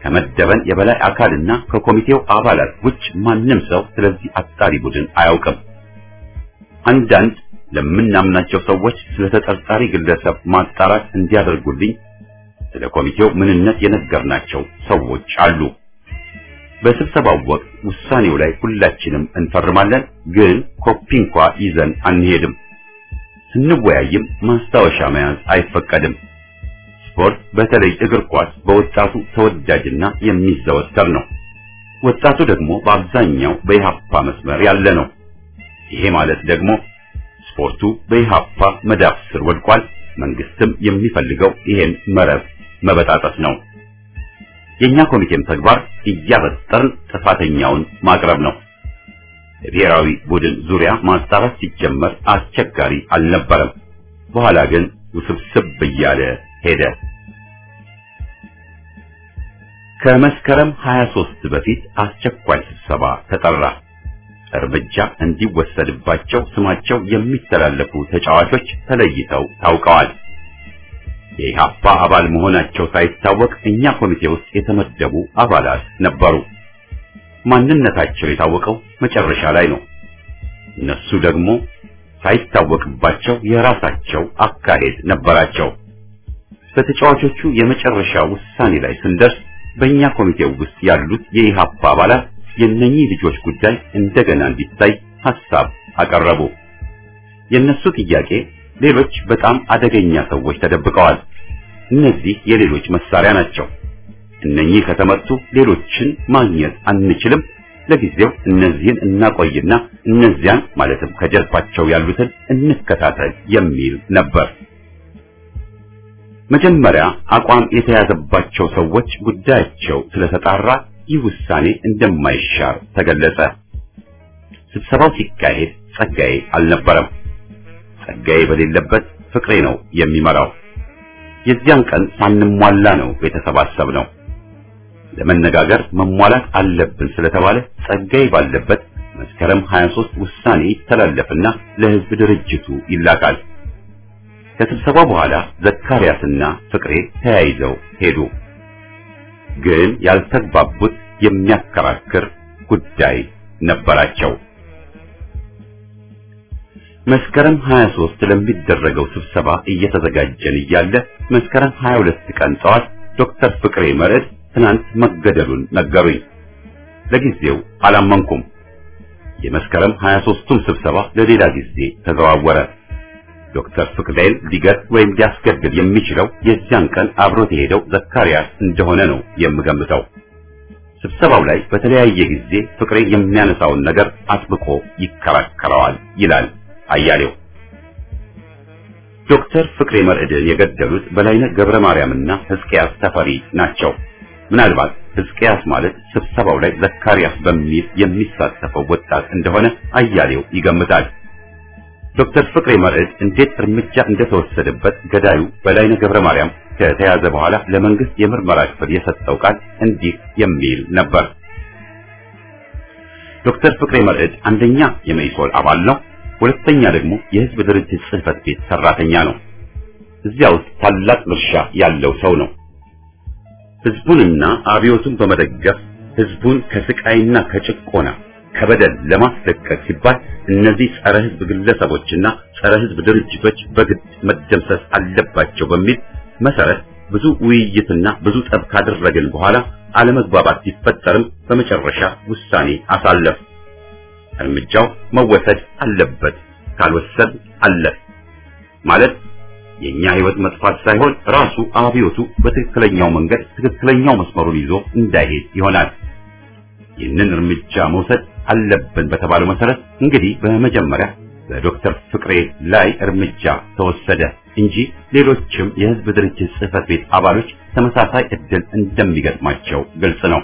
ከመደበን የበላይ አካልና ከኮሚቴው አባላት ውጭ ማንም ሰው ስለዚህ አጣሪ ቡድን አያውቅም። አንዳንድ ለምናምናቸው ሰዎች ስለ ተጠርጣሪ ግለሰብ ማጣራት እንዲያደርጉልኝ ስለ ኮሚቴው ምንነት የነገርናቸው ሰዎች አሉ። በስብሰባው ወቅት ውሳኔው ላይ ሁላችንም እንፈርማለን፣ ግን ኮፒ እንኳ ይዘን አንሄድም። ስንወያይም ማስታወሻ መያዝ አይፈቀድም። ስፖርት በተለይ እግር ኳስ በወጣቱ ተወዳጅና የሚዘወተር ነው። ወጣቱ ደግሞ በአብዛኛው በኢሃፓ መስመር ያለ ነው። ይሄ ማለት ደግሞ ስፖርቱ በኢሃፓ መዳፍ ስር ወድቋል። መንግስትም የሚፈልገው ይሄን መረብ መበጣጠስ ነው። የኛ ኮሚቴም ተግባር እያበጠርን ጥፋተኛውን ማቅረብ ነው። በብሔራዊ ቡድን ዙሪያ ማጣራት ሲጀመር አስቸጋሪ አልነበረም። በኋላ ግን ውስብስብ እያለ ሄደ። ከመስከረም 23 በፊት አስቸኳይ ስብሰባ ተጠራ። እርምጃ እንዲወሰድባቸው ስማቸው የሚተላለፉ ተጫዋቾች ተለይተው ታውቀዋል። የኢሃፓ አባል መሆናቸው ሳይታወቅ እኛ ኮሚቴ ውስጥ የተመደቡ አባላት ነበሩ። ማንነታቸው የታወቀው መጨረሻ ላይ ነው። እነሱ ደግሞ ሳይታወቅባቸው የራሳቸው አካሄድ ነበራቸው። በተጫዋቾቹ የመጨረሻ ውሳኔ ላይ ስንደርስ በእኛ ኮሚቴው ውስጥ ያሉት የኢሃፓ አባላት የእነኚህ ልጆች ጉዳይ እንደገና እንዲታይ ሐሳብ አቀረቡ። የነሱ ጥያቄ ሌሎች በጣም አደገኛ ሰዎች ተደብቀዋል። እነዚህ የሌሎች መሳሪያ ናቸው። እነኚህ ከተመቱ ሌሎችን ማግኘት አንችልም። ለጊዜው እነዚህን እናቆይና እነዚያን ማለትም ከጀርባቸው ያሉትን እንከታተል የሚል ነበር። መጀመሪያ አቋም የተያዘባቸው ሰዎች ጉዳያቸው ስለተጣራ ይህ ውሳኔ እንደማይሻር ተገለጸ። ስብሰባው ሲካሄድ ጸጋዬ አልነበረም። ጸጋዬ በሌለበት ፍቅሬ ነው የሚመራው። የዚያን ቀን ሳንሟላ ነው የተሰባሰብነው። ለመነጋገር መሟላት አለብን ስለተባለ ጸጋዬ ባለበት መስከረም 23 ውሳኔ ይተላለፍና ለሕዝብ ድርጅቱ ይላካል። ከስብሰባው በኋላ ዘካርያስና ፍቅሬ ተያይዘው ሄዱ። ግን ያልተግባቡት የሚያከራክር ጉዳይ ነበራቸው። መስከረም 23 ለሚደረገው ስብሰባ እየተዘጋጀን እያለ መስከረም 22 ቀን ጠዋት ዶክተር ፍቅሬ መርዕድ ትናንት መገደሉን ነገሩኝ። ለጊዜው አላመንኩም። የመስከረም 23ቱም ስብሰባ ለሌላ ጊዜ ተዘዋወረ። ዶክተር ፍቅሬን ሊገድ ወይም ሊያስገድል የሚችለው የዚያን ቀን አብሮት የሄደው ዘካርያስ እንደሆነ ነው የምገምተው። ስብሰባው ላይ በተለያየ ጊዜ ፍቅሬ የሚያነሳውን ነገር አጥብቆ ይከራከረዋል ይላል አያሌው። ዶክተር ፍቅሬ መርዕድን የገደሉት በላይነህ ገብረ ማርያምና ሕዝቅያስ ተፈሪ ናቸው። ምናልባት ሕዝቅያስ ማለት ስብሰባው ላይ ዘካርያስ በሚል የሚሳተፈው ወጣት እንደሆነ አያሌው ይገምታል። ዶክተር ፍቅሬ መርዕድ እንዴት እርምጃ እንደተወሰደበት ገዳዩ በላይነህ ገብረ ማርያም ከተያዘ በኋላ ለመንግስት የምርመራ ክፍል የሰጠው ቃል እንዲህ የሚል ነበር። ዶክተር ፍቅሬ መርዕድ አንደኛ የመኢሶን አባል ነው፣ ሁለተኛ ደግሞ የህዝብ ድርጅት ጽሕፈት ቤት ሰራተኛ ነው። እዚያ ውስጥ ታላቅ ድርሻ ያለው ሰው ነው። ህዝቡንና አብዮቱን በመደገፍ ህዝቡን ከስቃይና ከጭቆና ከበደል ለማስለቀቅ ሲባል እነዚህ ጸረ ህዝብ ግለሰቦችና ጸረ ህዝብ ድርጅቶች በግድ መደምሰስ አለባቸው በሚል መሰረት ብዙ ውይይትና ብዙ ጠብ ካደረግን በኋላ አለመግባባት ሲፈጠርም በመጨረሻ ውሳኔ አሳለፍ። እርምጃው መወሰድ አለበት፣ ካልወሰድ አለፍ ማለት የኛ ህይወት መጥፋት ሳይሆን ራሱ አብዮቱ በትክክለኛው መንገድ ትክክለኛው መስመሩን ይዞ እንዳይሄድ ይሆናል። ይህንን እርምጃ መውሰድ አለብን በተባለው መሰረት እንግዲህ በመጀመሪያ በዶክተር ፍቅሬ ላይ እርምጃ ተወሰደ እንጂ ሌሎችም የህዝብ ድርጅት ጽሕፈት ቤት አባሎች ተመሳሳይ እድል እንደሚገጥማቸው ግልጽ ነው።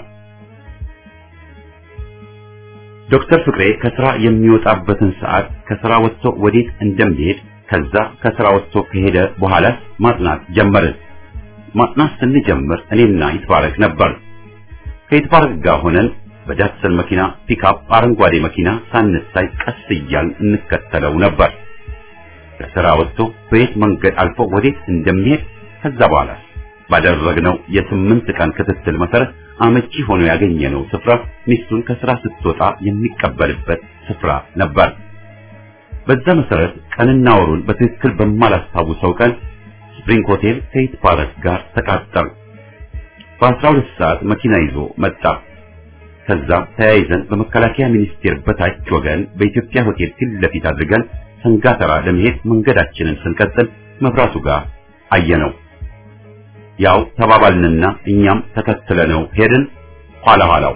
ዶክተር ፍቅሬ ከስራ የሚወጣበትን ሰዓት፣ ከስራ ወጥቶ ወዴት እንደሚሄድ፣ ከዛ ከስራ ወጥቶ ከሄደ በኋላ ማጥናት ጀመርን። ማጥናት ስንጀምር እኔና ይትባረክ ነበር። ከይትባረክ ጋር ሆነን በዳትሰን መኪና ፒክአፕ አረንጓዴ መኪና ሳንሳይ ቀስ እያልን እንከተለው ነበር። ከስራ ወጥቶ በየት መንገድ አልፎ ወዴት እንደሚሄድ፣ ከዛ በኋላ ባደረግነው የ8 ቀን ክትትል መሰረት አመቺ ሆኖ ያገኘነው ስፍራ ሚስቱን ከስራ ስትወጣ የሚቀበልበት ስፍራ ነበር። በዛ መሰረት ቀንና ወሩን በትክክል በማላስታውሰው ቀን ስፕሪንግ ሆቴል ሴት ፓለስ ጋር ተቃጠር። በ12 ሰዓት መኪና ይዞ መጣ። ከዛ ተያይዘን በመከላከያ ሚኒስቴር በታች ወገን በኢትዮጵያ ሆቴል ፊት ለፊት አድርገን ሰንጋተራ ለመሄድ መንገዳችንን ስንቀጥል መብራቱ ጋር አየነው። ያው ተባባልንና እኛም ተከትለነው ሄድን። ኋላው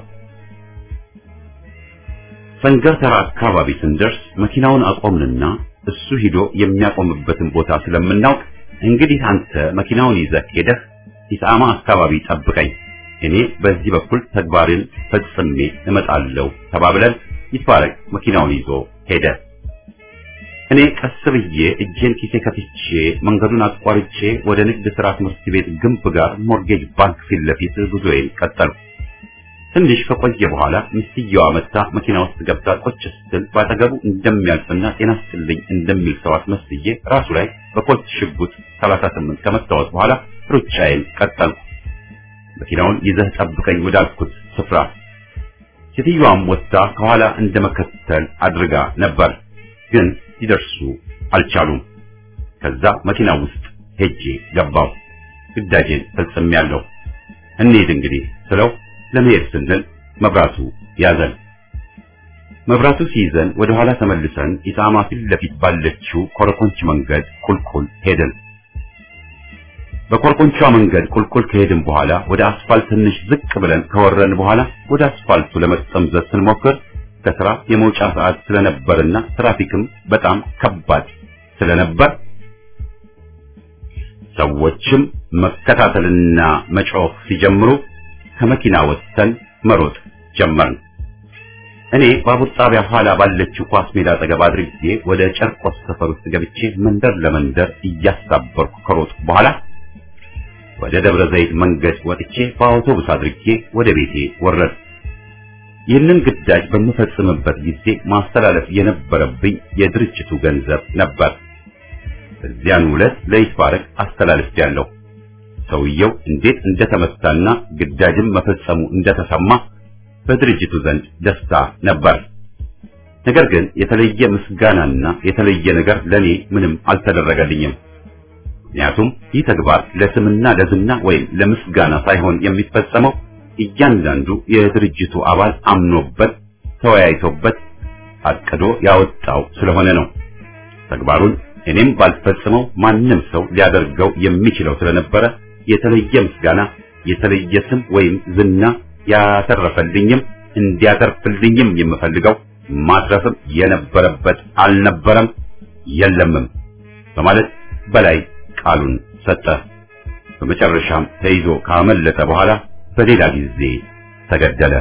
ሰንጋተራ አካባቢ ስንደርስ መኪናውን አቆምንና እሱ ሂዶ የሚያቆምበትን ቦታ ስለምናውቅ እንግዲህ አንተ መኪናውን ይዘህ ሄደህ ኢሳማ አካባቢ ጠብቀኝ፣ እኔ በዚህ በኩል ተግባርን ፈጽሜ እመጣለሁ ተባብለን ይትባረክ መኪናውን ይዞ ሄደ። እኔ ቀስ ብዬ እጄን ኪሴ ከፍቼ መንገዱን አቋርጬ ወደ ንግድ ሥራ ትምህርት ቤት ግንብ ጋር ሞርጌጅ ባንክ ፊት ለፊት ጉዞዬን ቀጠልኩ። ትንሽ ከቆየ በኋላ ሚስትየዋ መጣ። መኪና ውስጥ ገብታ ቁጭ ስትል ባጠገቡ እንደሚያልፍና ጤና ይስጥልኝ እንደሚል ሰው አስመስዬ ራሱ ላይ በኮልት ሽጉጥ 38 ከመታወት በኋላ ሩጫዬን ቀጠልኩ። መኪናውን ይዘህ ጠብቀኝ ወዳልኩት ስፍራ ሴትዮዋም ወጣ ከኋላ እንደመከተል አድርጋ ነበር፣ ግን ሊደርሱ አልቻሉም። ከዛ መኪና ውስጥ ሄጄ ገባሁ። ግዳጄን ፈጽሜያለሁ። እንሂድ እንግዲህ ስለው ለመሄድ ስንል መብራቱ ያዘን። መብራቱ ሲይዘን ወደ ኋላ ተመልሰን ኢሳማ ፊት ለፊት ባለችው ኮረኮንች መንገድ ቁልቁል ሄድን። በኮረኮንቿ መንገድ ቁልቁል ከሄድን በኋላ ወደ አስፋልት ትንሽ ዝቅ ብለን ከወረን በኋላ ወደ አስፋልቱ ለመጠምዘዝ ስንሞክር ከስራ የመውጫ ሰዓት ስለነበርና ትራፊክም በጣም ከባድ ስለነበር ሰዎችም መከታተልና መጮህ ሲጀምሩ ከመኪና ወጥተን መሮጥ ጀመርን። እኔ ባቡር ጣቢያ ኋላ ባለችው ኳስ ሜዳ አጠገብ አድርጌ ወደ ጨርቆስ ሰፈር ውስጥ ገብቼ መንደር ለመንደር እያሳበርኩ ከሮጥኩ በኋላ ወደ ደብረ ዘይት መንገድ ወጥቼ በአውቶቡስ አድርጌ ወደ ቤቴ ወረድኩ። ይህንን ግዳጅ በመፈጽምበት ጊዜ ማስተላለፍ የነበረብኝ የድርጅቱ ገንዘብ ነበር። እዚያን ዕለት ለይትባረክ አስተላልፌያለሁ። ሰውየው እንዴት እንደተመታና ግዳጅም መፈጸሙ እንደተሰማ በድርጅቱ ዘንድ ደስታ ነበር። ነገር ግን የተለየ ምስጋናና የተለየ ነገር ለኔ ምንም አልተደረገልኝም። ምክንያቱም ይህ ተግባር ለስምና ለዝና ወይም ለምስጋና ሳይሆን የሚፈጸመው እያንዳንዱ የድርጅቱ አባል አምኖበት ተወያይቶበት አቅዶ ያወጣው ስለሆነ ነው። ተግባሩን እኔም ባልፈጽመው ማንም ሰው ሊያደርገው የሚችለው ስለነበረ የተለየ ምስጋና የተለየ ስም ወይም ዝና ያተረፈልኝም እንዲያተርፍልኝም የምፈልገው ማትረፍም የነበረበት አልነበረም የለምም በማለት በላይ ቃሉን ሰጠ። በመጨረሻም ተይዞ ካመለጠ በኋላ በሌላ ጊዜ ተገደለ።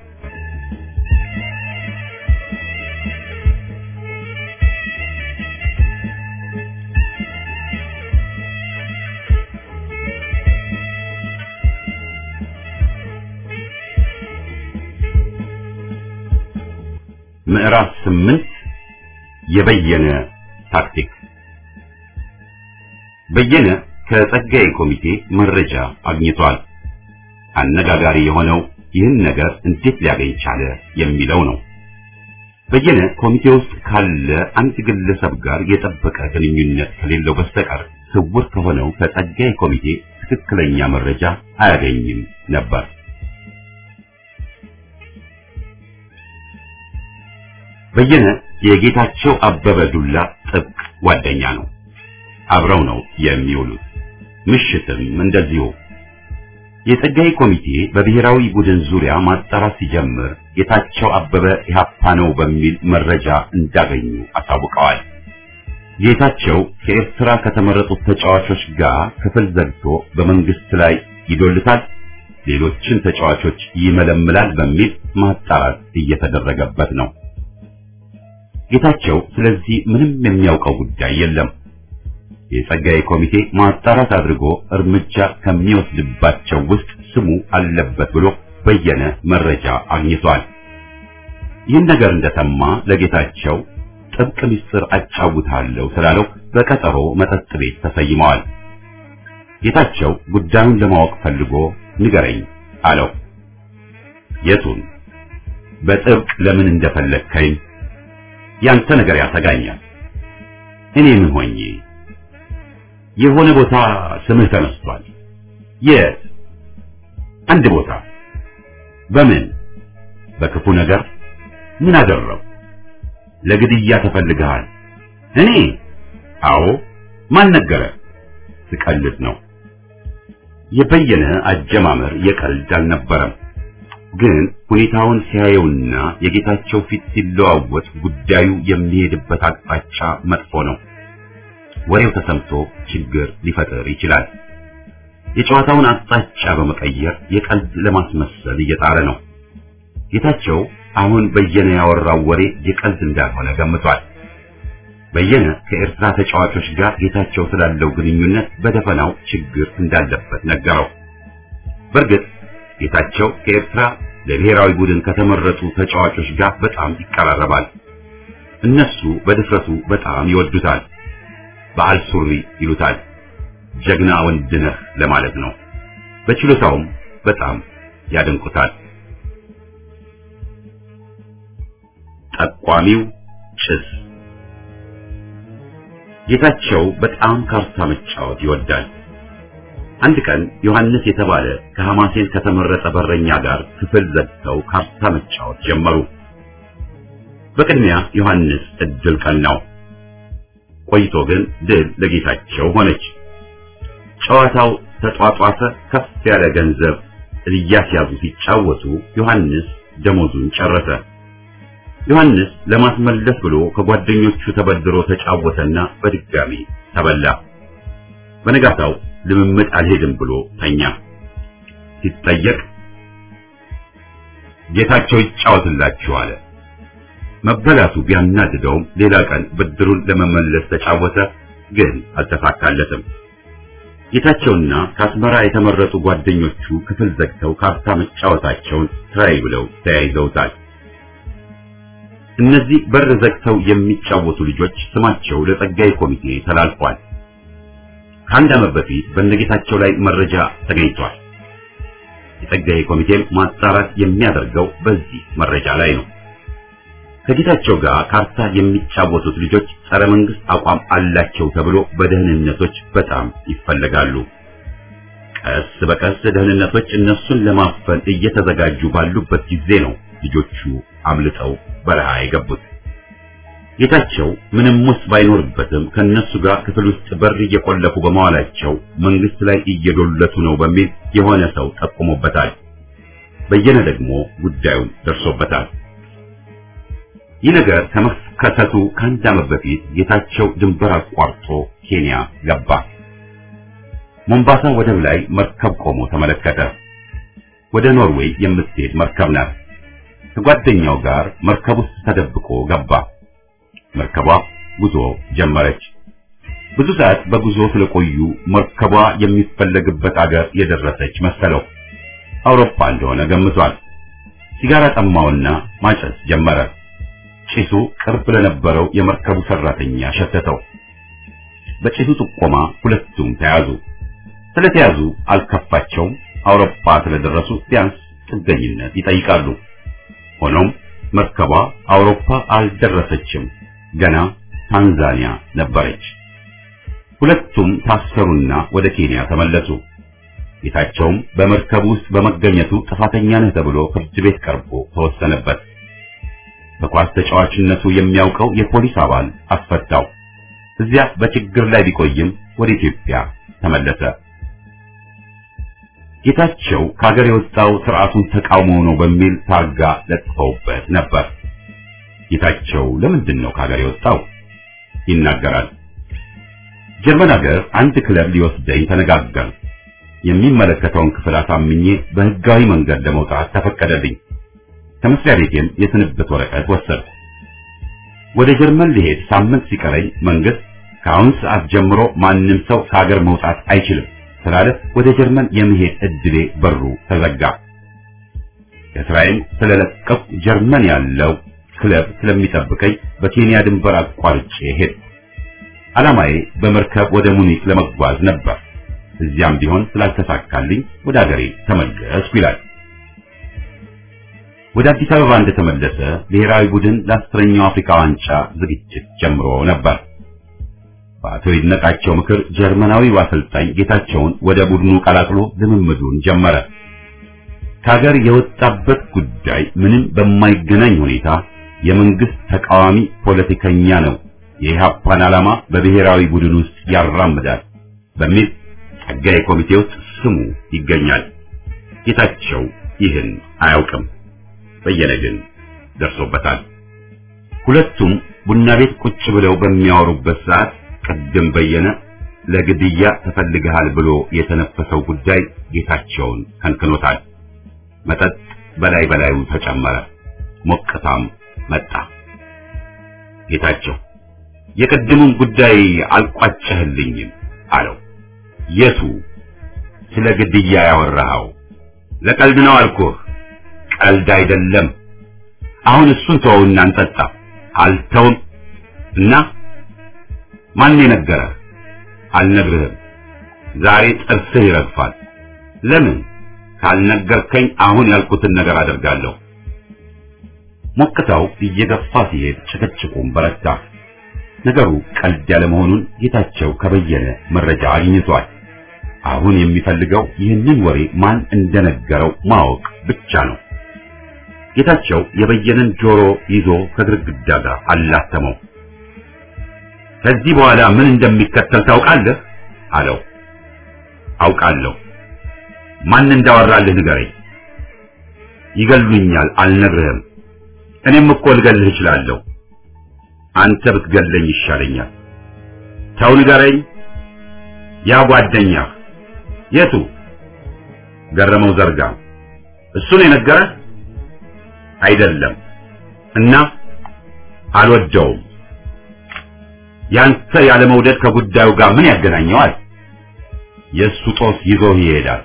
ምዕራፍ 8 የበየነ ታክቲክ። በየነ ከጸጋዬ ኮሚቴ መረጃ አግኝቷል። አነጋጋሪ የሆነው ይህን ነገር እንዴት ሊያገኝ ቻለ የሚለው ነው። በየነ ኮሚቴ ውስጥ ካለ አንድ ግለሰብ ጋር የጠበቀ ግንኙነት ከሌለው በስተቀር ስውር ከሆነው ከጸጋዬ ኮሚቴ ትክክለኛ መረጃ አያገኝም ነበር። በየነ የጌታቸው አበበ ዱላ ጥብቅ ጓደኛ ነው። አብረው ነው የሚውሉት። ምሽትም እንደዚሁ። የጸጋዬ ኮሚቴ በብሔራዊ ቡድን ዙሪያ ማጣራት ሲጀምር ጌታቸው አበበ ኢህአፓ ነው በሚል መረጃ እንዳገኙ አሳውቀዋል። ጌታቸው ከኤርትራ ከተመረጡት ተጫዋቾች ጋር ክፍል ዘግቶ በመንግስት ላይ ይዶልታል፣ ሌሎችን ተጫዋቾች ይመለምላል በሚል ማጣራት እየተደረገበት ነው። ጌታቸው ስለዚህ ምንም የሚያውቀው ጉዳይ የለም። የጸጋዬ ኮሚቴ ማጣራት አድርጎ እርምጃ ከሚወስድባቸው ውስጥ ስሙ አለበት ብሎ በየነ መረጃ አግኝቷል። ይህን ነገር እንደሰማ ለጌታቸው ጥብቅ ምስጢር አጫውታለሁ ስላለው በቀጠሮ መጠጥ ቤት ተሰይመዋል። ጌታቸው ጉዳዩን ለማወቅ ፈልጎ ንገረኝ አለው። የቱን? በጥብቅ ለምን እንደፈለግከኝ? ያንተ ነገር ያሰጋኛል። እኔ ምን ሆኜ? የሆነ ቦታ ስምህ ተነስቷል። የት? አንድ ቦታ። በምን? በክፉ ነገር። ምን አደረው? ለግድያ ተፈልገሃል። እኔ? አዎ። ማን ነገረ? ስቀልድ ነው። የበየነ አጀማመር የቀልድ አልነበረም። ግን ሁኔታውን ሲያየውና የጌታቸው ፊት ሲለዋወጥ ጉዳዩ የሚሄድበት አቅጣጫ መጥፎ ነው። ወሬው ተሰምቶ ችግር ሊፈጠር ይችላል። የጨዋታውን አቅጣጫ በመቀየር የቀልድ ለማስመሰል እየጣረ ነው። ጌታቸው አሁን በየነ ያወራው ወሬ የቀልድ እንዳልሆነ ገምቷል። በየነ ከኤርትራ ተጫዋቾች ጋር ጌታቸው ስላለው ግንኙነት በደፈናው ችግር እንዳለበት ነገረው። በእርግጥ ጌታቸው ከኤርትራ ለብሔራዊ ቡድን ከተመረጡ ተጫዋቾች ጋር በጣም ይቀራረባል። እነሱ በድፍረቱ በጣም ይወዱታል። በዓል ሱሪ ይሉታል። ጀግና ወንድ ነህ ለማለት ነው። በችሎታውም በጣም ያደንቁታል። ጠቋሚው ጭስ። ጌታቸው በጣም ካርታ መጫወት ይወዳል። አንድ ቀን ዮሐንስ የተባለ ከሐማሴን ከተመረጠ በረኛ ጋር ክፍል ዘግተው ካርታ መጫወት ጀመሩ። በቅድሚያ ዮሐንስ እድል ቀናው። ቆይቶ ግን ድል ለጌታቸው ሆነች። ጨዋታው ተጧጧፈ። ከፍ ያለ ገንዘብ እያስያዙ ሲጫወቱ ዮሐንስ ደሞዙን ጨረሰ። ዮሐንስ ለማስመለስ ብሎ ከጓደኞቹ ተበድሮ ተጫወተና በድጋሚ ተበላ። በነጋታው ልምምድ አልሄድም ብሎ ተኛ። ሲጠየቅ ጌታቸው ይጫወትላችሁ አለ። መበላቱ ቢያናድደውም ሌላ ቀን ብድሩን ለመመለስ ተጫወተ፣ ግን አልተሳካለትም። ጌታቸውና ከአስመራ የተመረጡ ጓደኞቹ ክፍል ዘግተው ካርታ መጫወታቸውን ትራይ ብለው ተያይዘውታል። እነዚህ በር ዘግተው የሚጫወቱ ልጆች ስማቸው ለጸጋይ ኮሚቴ ተላልፏል። ከአንድ ዓመት በፊት በነጌታቸው ላይ መረጃ ተገኝቷል። የጸጋይ ኮሚቴም ማጣራት የሚያደርገው በዚህ መረጃ ላይ ነው። ከጌታቸው ጋር ካርታ የሚጫወቱት ልጆች ጸረ መንግስት አቋም አላቸው ተብሎ በደህንነቶች በጣም ይፈለጋሉ። ቀስ በቀስ ደህንነቶች እነሱን ለማፈን እየተዘጋጁ ባሉበት ጊዜ ነው ልጆቹ አምልጠው በረሃ የገቡት። ጌታቸው ምንም ውስጥ ባይኖርበትም ከነሱ ጋር ክፍል ውስጥ በር እየቆለፉ በመዋላቸው መንግስት ላይ እየዶለቱ ነው በሚል የሆነ ሰው ጠቁሞበታል። በየነ ደግሞ ጉዳዩን ደርሶበታል። ይህ ነገር ከመከሰቱ ከአንድ ዓመት በፊት ጌታቸው ድንበር አቋርጦ ኬንያ ገባ። ሞምባሳ ወደብ ላይ መርከብ ቆሞ ተመለከተ። ወደ ኖርዌይ የምትሄድ መርከብ ናት። ከጓደኛው ጋር መርከብ ውስጥ ተደብቆ ገባ። መርከቧ ጉዞ ጀመረች። ብዙ ሰዓት በጉዞ ስለቆዩ መርከቧ የሚፈለግበት አገር የደረሰች መሰለው። አውሮፓ እንደሆነ ገምቷል። ሲጋራ ጠማውና ማጨስ ጀመረ። ጭሱ ቅርብ ለነበረው የመርከቡ ሰራተኛ ሸተተው። በጭሱ ጥቆማ ሁለቱም ተያዙ። ስለተያዙ አልከፋቸውም። አውሮፓ ስለደረሱ ቢያንስ ጥገኝነት ይጠይቃሉ። ሆኖም መርከቧ አውሮፓ አልደረሰችም። ገና ታንዛኒያ ነበረች። ሁለቱም ታሰሩና ወደ ኬንያ ተመለሱ። ጌታቸውም በመርከቡ ውስጥ በመገኘቱ ጥፋተኛ ነህ ተብሎ ፍርድ ቤት ቀርቦ ተወሰነበት። በኳስ ተጫዋችነቱ የሚያውቀው የፖሊስ አባል አስፈታው። እዚያ በችግር ላይ ቢቆይም ወደ ኢትዮጵያ ተመለሰ። ጌታቸው ከሀገር የወጣው ስርዓቱን ተቃውሞ ነው በሚል ታርጋ ለጥፈውበት ነበር። ጌታቸው ለምንድን ነው ከሀገር የወጣው? ይናገራል። ጀርመን ሀገር አንድ ክለብ ሊወስደኝ ተነጋገር። የሚመለከተውን ክፍል አሳምኜ በህጋዊ መንገድ ለመውጣት ተፈቀደልኝ። ከመስሪያ ቤቴም የስንብት ወረቀት ወሰድኩ። ወደ ጀርመን ልሄድ ሳምንት ሲቀረኝ መንግስት ከአሁን ሰዓት ጀምሮ ማንም ሰው ከሀገር መውጣት አይችልም ስላለ ወደ ጀርመን የመሄድ እድሌ በሩ ተዘጋ። ከስራዬም ስለለቀቁ ጀርመን ያለው ክለብ ስለሚጠብቀኝ በኬንያ ድንበር አቋርጬ ሄድኩ። ዓላማዬ በመርከብ ወደ ሙኒክ ለመጓዝ ነበር። እዚያም ቢሆን ስላልተሳካልኝ ወደ አገሬ ተመለስኩ ይላል። ወደ አዲስ አበባ እንደተመለሰ ብሔራዊ ቡድን ለ10ኛው አፍሪካ ዋንጫ ዝግጅት ጀምሮ ነበር። በአቶ ይድነቃቸው ምክር ጀርመናዊው አሰልጣኝ ጌታቸውን ወደ ቡድኑ ቀላቅሎ ልምምዱን ጀመረ። ከሀገር የወጣበት ጉዳይ ምንም በማይገናኝ ሁኔታ የመንግስት ተቃዋሚ ፖለቲከኛ ነው፣ የኢህአፓን ዓላማ በብሔራዊ ቡድን ውስጥ ያራምዳል በሚል ጸጋዬ ኮሚቴ ውስጥ ስሙ ይገኛል። ጌታቸው ይህን አያውቅም። በየነ ግን ደርሶበታል። ሁለቱም ቡና ቤት ቁጭ ብለው በሚያወሩበት ሰዓት ቀደም በየነ ለግድያ ተፈልገሃል ብሎ የተነፈሰው ጉዳይ ጌታቸውን ከንክኖታል። መጠጥ በላዩ ተጨመረ። ሞቅታም መጣ። ጌታቸው የቀደሙን ጉዳይ አልቋጨህልኝም አለው። የቱ? ስለ ግድያ ያወራኸው? ለቀልድ ነው አልኩህ። ቀልድ አይደለም። አሁን እሱን ተወውና እንጠጣ። አልተውም። እና ማን የነገረህ? አልነግርህም። ዛሬ ጥርስህ ይረግፋል። ለምን? ካልነገርከኝ አሁን ያልኩትን ነገር አደርጋለሁ። ሞቅታው እየገፋ ሲሄድ ጭቅጭቁም በረታ። ነገሩ ቀልድ ያለ መሆኑን ጌታቸው ከበየነ መረጃ አግኝቷል። አሁን የሚፈልገው ይህንን ወሬ ማን እንደነገረው ማወቅ ብቻ ነው። ጌታቸው የበየነን ጆሮ ይዞ ከግድግዳ ጋር አላተመው። ከዚህ በኋላ ምን እንደሚከተል ታውቃለህ? አለው። አውቃለሁ። ማን እንዳወራልህ ንገረኝ። ይገሉኛል፣ አልነግርህም። እኔም እኮ ልገልህ እችላለሁ። አንተ ብትገለኝ ይሻለኛል። ተው ንገረኝ። ያ ጓደኛህ የቱ? ገረመው ዘርጋ። እሱን የነገረህ? አይደለም። እና አልወደውም። ያንተ ያለ መውደድ ከጉዳዩ ጋር ምን ያገናኘዋል? የሱ ጦስ ይዞ ይሄዳል።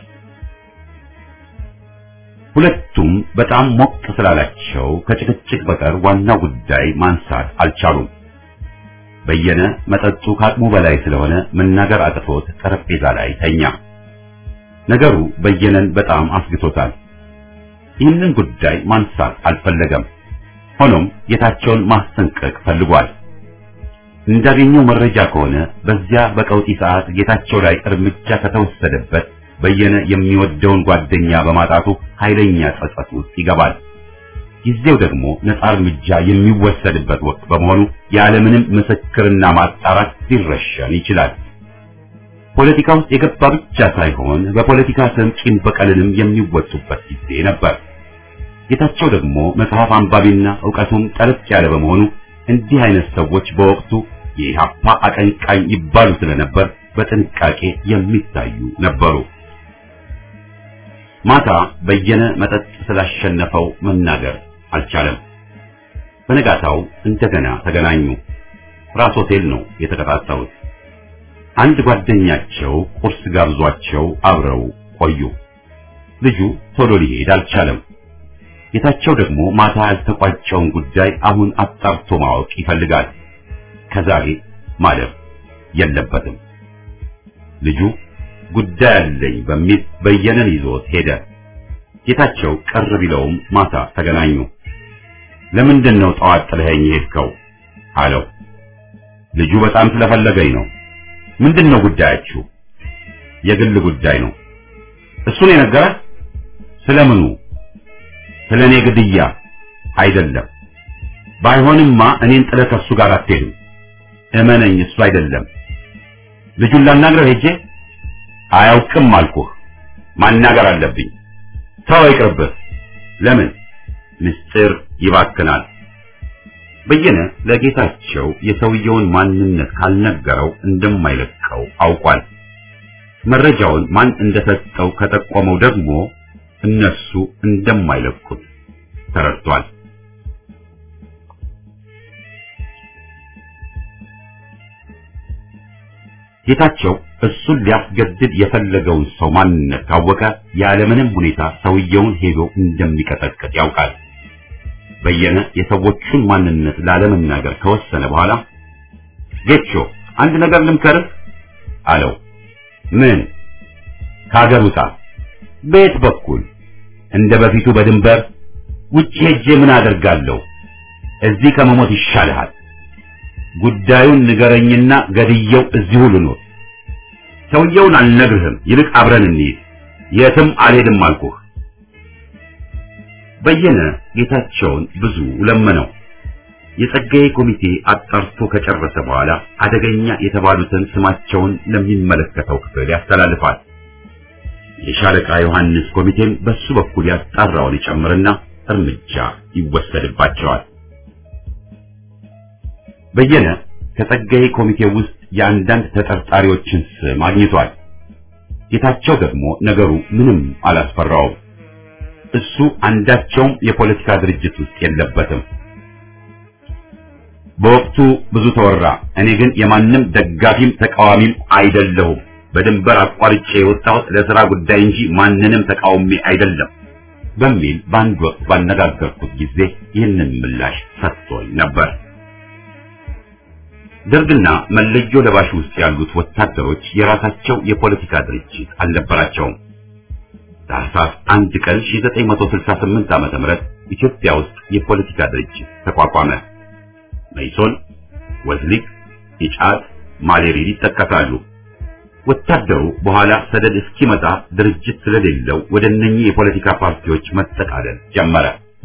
ሁለቱም በጣም ሞቅ ስላላቸው ከጭቅጭቅ በቀር ዋናው ጉዳይ ማንሳት አልቻሉም። በየነ መጠጡ ከአቅሙ በላይ ስለሆነ መናገር አጥፎት ጠረጴዛ ላይ ተኛ። ነገሩ በየነን በጣም አስግቶታል። ይህንን ጉዳይ ማንሳት አልፈለገም። ሆኖም ጌታቸውን ማስጠንቀቅ ፈልጓል። እንዳገኘው መረጃ ከሆነ በዚያ በቀውጢ ሰዓት ጌታቸው ላይ እርምጃ ከተወሰደበት በየነ የሚወደውን ጓደኛ በማጣቱ ኃይለኛ ጸጸት ውስጥ ይገባል። ጊዜው ደግሞ ነፃ እርምጃ የሚወሰድበት ወቅት በመሆኑ ያለምንም ምስክርና ማጣራት ሊረሸን ይችላል። ፖለቲካ ውስጥ የገባ ብቻ ሳይሆን በፖለቲካ ስም ቂም በቀልንም የሚወጡበት ጊዜ ነበር። ጌታቸው ደግሞ መጽሐፍ አንባቢና ዕውቀቱም ጠለቅ ያለ በመሆኑ እንዲህ አይነት ሰዎች በወቅቱ የኢህአፓ አቀንቃኝ ይባሉ ስለነበር በጥንቃቄ የሚታዩ ነበሩ። ማታ በየነ መጠጥ ስላሸነፈው መናገር አልቻለም። በነጋታው እንደገና ተገናኙ። ራስ ሆቴል ነው የተቀጣጠሩት። አንድ ጓደኛቸው ቁርስ ጋብዟቸው አብረው ቆዩ። ልጁ ቶሎ ሊሄድ አልቻለም። ጌታቸው ደግሞ ማታ ያልተቋጨውን ጉዳይ አሁን አጣርቶ ማወቅ ይፈልጋል። ከዛሬ ማለፍ የለበትም። ልጁ ጉዳይ አለኝ በሚል በየነን ይዞት ሄደ። ጌታቸው ቀር ቢለውም ማታ ተገናኙ። ለምንድን ነው ጠዋት ጥለኸኝ ሄድከው? አለው። ልጁ በጣም ስለፈለገኝ ነው። ምንድን ነው ጉዳያችሁ? የግል ጉዳይ ነው። እሱን የነገረህ? ስለምኑ? ስለኔ ግድያ አይደለም። ባይሆንማ እኔን ጥለህ ከሱ ጋር አትሄድም። እመነኝ፣ እሱ አይደለም። ልጁን ላናግረው ሄጄ አያውቅም አልኩህ። ማናገር አለብኝ። ተው ይቅርብህ። ለምን? ምስጢር ይባክናል። በየነ ለጌታቸው የሰውየውን ማንነት ካልነገረው እንደማይለቀው አውቋል። መረጃውን ማን እንደሰጠው ከጠቆመው ደግሞ እነሱ እንደማይለቁት ተረድቷል። ጌታቸው እሱን ሊያስገድድ የፈለገውን ሰው ማንነት ካወቀ ያለምንም ሁኔታ ሰውየውን ሄዶ እንደሚቀጠቅጥ ያውቃል። በየነ የሰዎቹን ማንነት ላለመናገር ከወሰነ በኋላ ጌቾ አንድ ነገር ልምከርህ አለው። ምን? ከሀገር ውጣ። በየት በኩል? እንደ በፊቱ በድንበር? ውጭ ሄጄ ምን አደርጋለሁ? እዚህ ከመሞት ይሻልሃል። ጉዳዩን ንገረኝና ገድየው እዚሁ ልኖር። ሰውየውን አልነግርህም፣ ይልቅ አብረን እንሂድ። የትም አልሄድም አልኩህ። በየነ ጌታቸውን ብዙ ለመነው። የጸጋዬ ኮሚቴ አጣርቶ ከጨረሰ በኋላ አደገኛ የተባሉትን ስማቸውን ለሚመለከተው ክፍል ያስተላልፋል። የሻለቃ ዮሐንስ ኮሚቴም በሱ በኩል ያጣራውን ይጨምርና እርምጃ ይወሰድባቸዋል። በየነ ከጸጋዬ ኮሚቴ ውስጥ የአንዳንድ ተጠርጣሪዎችን ስም አግኝቷል። ጌታቸው ደግሞ ነገሩ ምንም አላስፈራውም። እሱ አንዳቸውም የፖለቲካ ድርጅት ውስጥ የለበትም። በወቅቱ ብዙ ተወራ። እኔ ግን የማንም ደጋፊም ተቃዋሚም አይደለሁም። በድንበር አቋርጬ የወጣሁት ለሥራ ጉዳይ እንጂ ማንንም ተቃውሜ አይደለም በሚል በአንድ ወቅት ባነጋገርኩት ጊዜ ይህንን ምላሽ ሰጥቶኝ ነበር። ደርግና መለዮ ለባሽ ውስጥ ያሉት ወታደሮች የራሳቸው የፖለቲካ ድርጅት አልነበራቸውም። ታህሳስ 1 ቀን 1968 ዓ.ም ኢትዮጵያ ውስጥ የፖለቲካ ድርጅት ተቋቋመ። መይሶን፣ ወዝሊክ፣ ኢጫት፣ ማሌሪ ይጠቀሳሉ። ወታደሩ በኋላ ሰደድ እስኪመጣ ድርጅት ስለሌለው ወደ እነኚህ የፖለቲካ ፓርቲዎች መጠቃለል ጀመረ።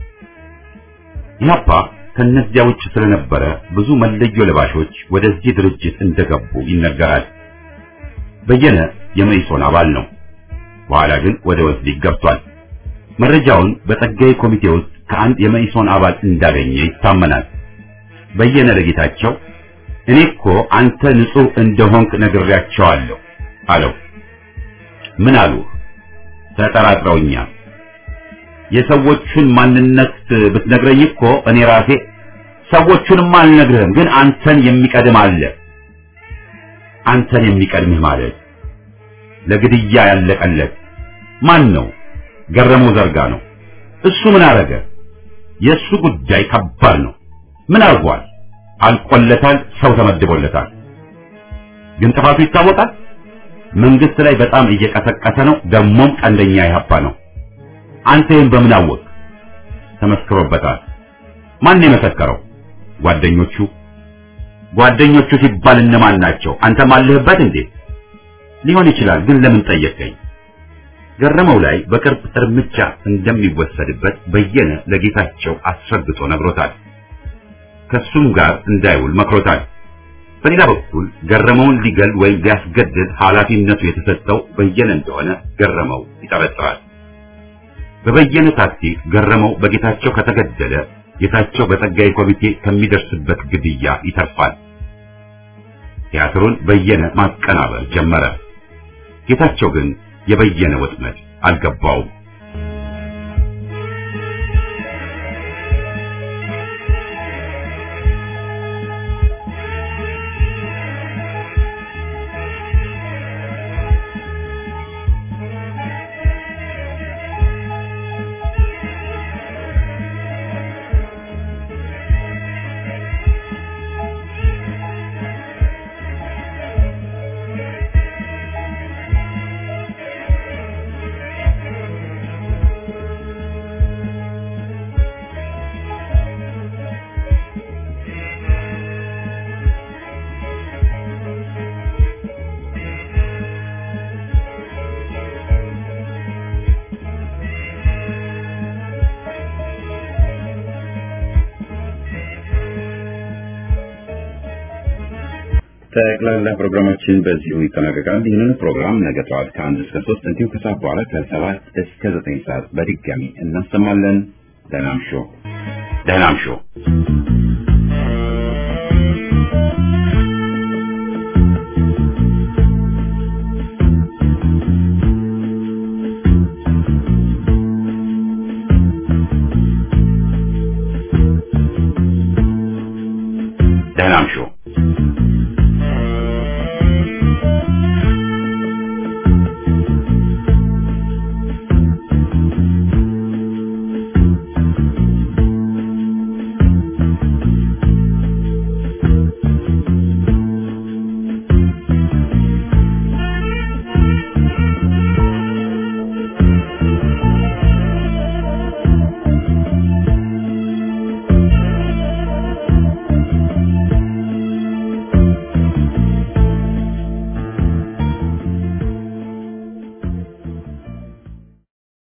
ኢህአፓ ከነዚያ ውጭ ስለነበረ ብዙ መለዮ ለባሾች ወደዚህ ድርጅት እንደገቡ ይነገራል። በየነ የመይሶን አባል ነው። በኋላ ግን ወደ ወዝሊክ ገብቷል። መረጃውን በጸጋዬ ኮሚቴ ውስጥ ከአንድ የመይሶን አባል እንዳገኘ ይታመናል። በየነ ለጌታቸው እኔ እኮ አንተ ንጹህ እንደሆንክ ነግሬያቸዋለሁ አለው። ምን አሉ? ተጠራጥረውኛል። የሰዎቹን ማንነት ብትነግረኝ እኮ እኔ ራሴ ሰዎቹንም አልነግርህም፣ ግን አንተን የሚቀድም አለ። አንተን የሚቀድምህ ማለት ለግድያ ያለቀለት ማን ነው? ገረመው ዘርጋ ነው። እሱ ምን አረገ? የእሱ ጉዳይ ከባድ ነው። ምን አርጓል? አልቆለታል፣ ሰው ተመድቦለታል። ግን ጥፋቱ ይታወቃል። መንግስት ላይ በጣም እየቀሰቀሰ ነው። ደሞም ቀንደኛ ኢህአፓ ነው። አንተ ይህን በምን አወቅ? ተመስክሮበታል። ማን የመሰከረው? ጓደኞቹ። ጓደኞቹ ሲባል እነማን ናቸው? አንተም አለህበት እንዴ? ሊሆን ይችላል፣ ግን ለምን ጠየቀኝ? ገረመው ላይ በቅርብ እርምጃ እንደሚወሰድበት በየነ ለጌታቸው አስረግጦ ነግሮታል። ከሱም ጋር እንዳይውል መክሮታል። በሌላ በኩል ገረመውን ሊገል ወይም ሊያስገድል ኃላፊነቱ የተሰጠው በየነ እንደሆነ ገረመው ይጠረጥራል። በበየነ ታክቲክ ገረመው በጌታቸው ከተገደለ ጌታቸው በጸጋዬ ኮሚቴ ከሚደርስበት ግድያ ይተርፋል። ቲያትሩን በየነ ማቀናበር ጀመረ። ጌታቸው ግን የበየነ ወጥመድ አልገባውም። ጠቅላላ ፕሮግራማችን በዚሁ ይጠናቀቃል። ይህንን ፕሮግራም ነገ ጠዋት ከ1 እስከ 3 እንዲሁም ከሰዓት በኋላ ከ7 እስከ 9 ሰዓት በድጋሚ እናሰማለን። ደህና እምሹ። ደህና እምሹ።